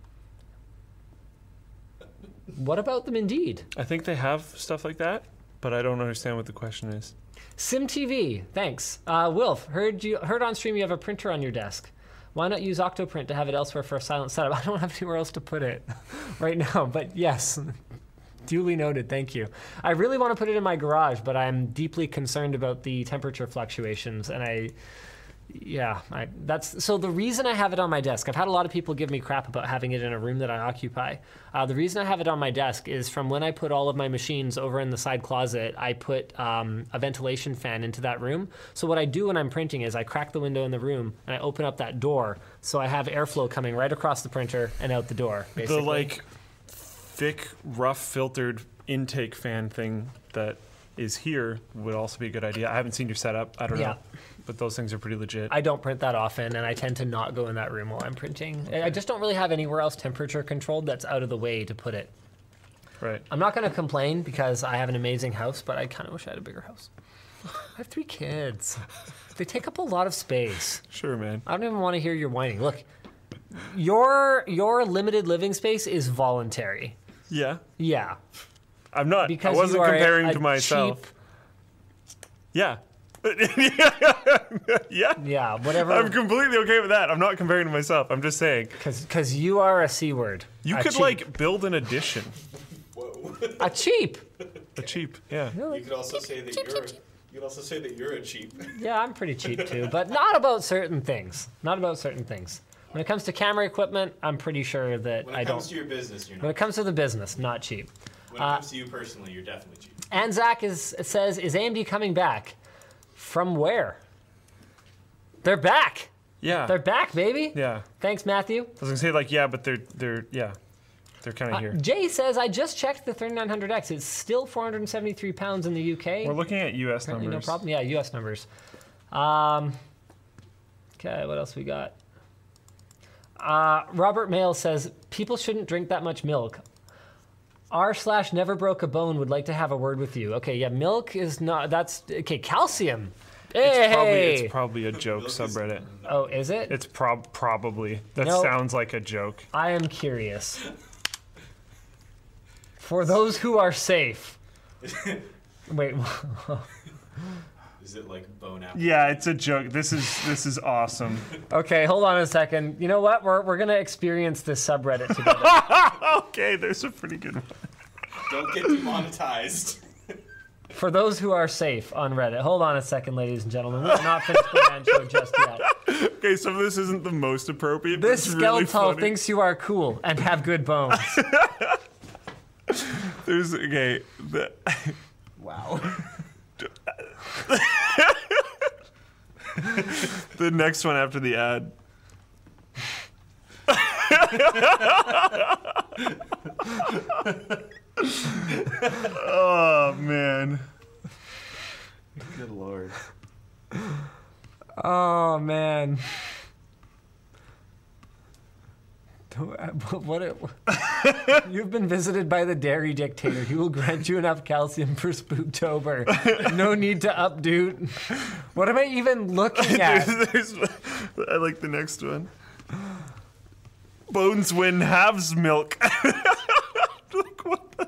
What about them indeed? I think they have stuff like that, but I don't understand what the question is. SimTV, thanks. Uh, Wilf, heard you heard on stream you have a printer on your desk. Why not use Octoprint to have it elsewhere for a silent setup? I don't have anywhere else to put it right now, but yes. Duly noted, thank you. I really want to put it in my garage, but I'm deeply concerned about the temperature fluctuations, and I, yeah, I, that's so the reason I have it on my desk. I've had a lot of people give me crap about having it in a room that I occupy. Uh, the reason I have it on my desk is from when I put all of my machines over in the side closet, I put um, a ventilation fan into that room. So what I do when I'm printing is I crack the window in the room and I open up that door, so I have airflow coming right across the printer and out the door, basically. The like thick, rough filtered intake fan thing that is here would also be a good idea. I haven't seen your setup. I don't Yeah. know. But those things are pretty legit. I don't print that often, and I tend to not go in that room while I'm printing. I just don't really have anywhere else temperature controlled that's out of the way to put it. Right. I'm not going to complain because I have an amazing house, but I kind of wish I had a bigger house. I have three kids. They take up a lot of space. Sure, man. I don't even want to hear your whining. Look, your your limited living space is voluntary. Yeah. Yeah, I'm not. because I wasn't you are comparing a, a to myself. cheap- Yeah. yeah. yeah, whatever. I'm completely okay with that. I'm not comparing to myself. I'm just saying. Because you are a c word. You A could cheap. like build an addition. Whoa. a cheap. A cheap. Yeah. You could also say that you're. You could also say that you're a cheap. Yeah, I'm pretty cheap too, but not about certain things. Not about certain things. When it comes to camera equipment, I'm pretty sure that When it I comes don't. to your business, you're When not. it comes to the business, not cheap. When it comes to you personally, you're definitely cheap. And Zach is says, is A M D coming back? From where? They're back. Yeah. They're back, baby. yeah. Thanks, Matthew. I was gonna say like yeah, but they're they're yeah, they're kind of Uh, here. Jay says, I just checked the thirty-nine hundred X. It's still four hundred seventy-three pounds in the U K. We're looking at U S Apparently numbers. no problem. Yeah, U S numbers. Um, okay, what else we got? Uh, Robert Mail says, people shouldn't drink that much milk. R slash never broke a bone would like to have a word with you. Okay, yeah, milk is not, that's, okay, calcium. It's Hey! probably it's probably a joke Milk is- subreddit. Oh, is it? It's prob probably. That No. sounds like a joke. I am curious. For those who are safe. Wait, Is it like bone apple? Yeah, it's a joke. This is this is awesome. okay, hold on a second. You know what? We're, we're going to experience this subreddit together. Okay, there's a pretty good one. Don't get demonetized. For those who are safe on Reddit. Hold on a second, ladies and gentlemen. We're not finished the man show just yet. Okay, some of this isn't the most appropriate. But This it's really skeletal funny. thinks you are cool and have good bones. There's okay. The, Wow. the next one after the ad. Oh man. Good lord. Oh, man. What? It, you've been visited by the dairy dictator. He will grant you enough calcium for Spooktober. No need to update. What am I even looking at? there's, there's, I like the next one. Bones win halves milk. Like, what the?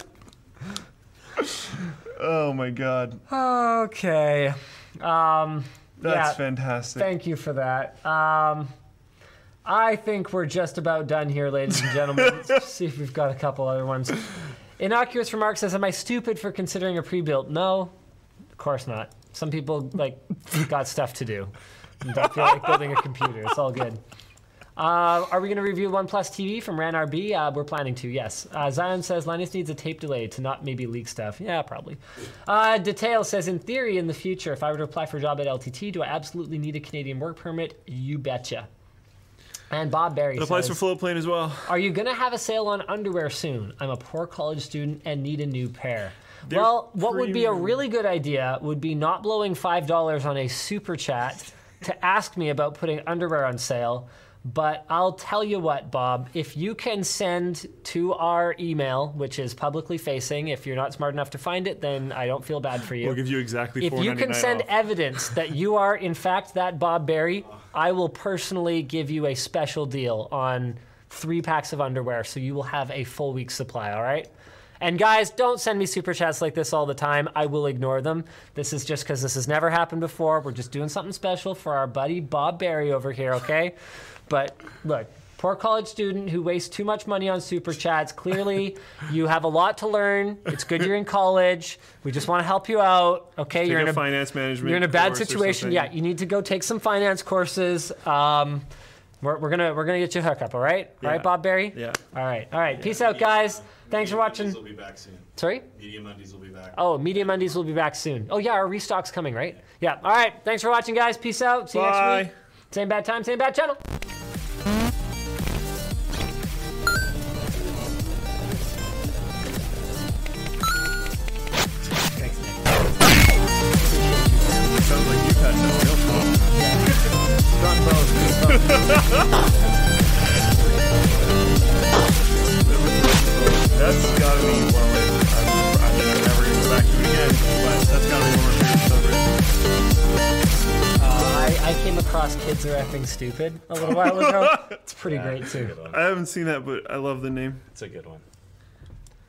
Oh my god. Okay. Um, That's yeah, fantastic. Thank you for that. Um, I think we're just about done here, ladies and gentlemen. Let's see if we've got a couple other ones. Innocuous Remark says, am I stupid for considering a pre-built? No, of course not. Some people, like, got stuff to do. And don't feel like building a computer. It's all good. Uh, are we going to review OnePlus T V from RanRB? Uh, we're planning to, yes. Uh, Zion says, Linus needs a tape delay to not maybe leak stuff. Yeah, probably. Uh, Detail says, in theory, in the future, if I were to apply for a job at L T T, do I absolutely need a Canadian work permit? You betcha. And Bob Barry It applies says, for Floatplane as well. are you going to have a sale on underwear soon? I'm a poor college student and need a new pair. They're well, what would be a really good idea would be not blowing five dollars on a super chat to ask me about putting underwear on sale. But I'll tell you what, Bob, if you can send to our email, which is publicly facing, if you're not smart enough to find it, then I don't feel bad for you. We'll give you exactly If you can send off. evidence that you are, in fact, that Bob Barry, I will personally give you a special deal on three packs of underwear, so you will have a full week's supply, all right? And guys, don't send me super chats like this all the time. I will ignore them. This is just because this has never happened before. We're just doing something special for our buddy Bob Barry over here, okay? But look, poor college student who wastes too much money on super chats. Clearly, you have a lot to learn. It's good you're in college. We just want to help you out. Okay, Take you're in a a finance management. You're in a bad course or situation. something. Yeah, you need to go take some finance courses. Um, we're, we're gonna we're gonna get you a hookup. All right, all Yeah. right, Bob Barry. Yeah. All right, all right. Peace out, guys. Thanks for watching. Mondays will be back soon. Sorry. Media Mondays will be back. Oh, Media Mondays will be back soon. Oh yeah, our restock's coming, right? Yeah. All right. Thanks for watching, guys. Peace out. See you Bye. next week. Same bad time, same bad channel. Sounds like you've had no real fun. Strong bows. That's gotta be one of my. I'm, I mean, I'm never gonna go back to it again, but that's gotta be one of my favorite subreddits. Uh, I, I came across Kids Are Effing Stupid a little while ago. It's pretty great too. I haven't seen that, but I love the name. It's a good one.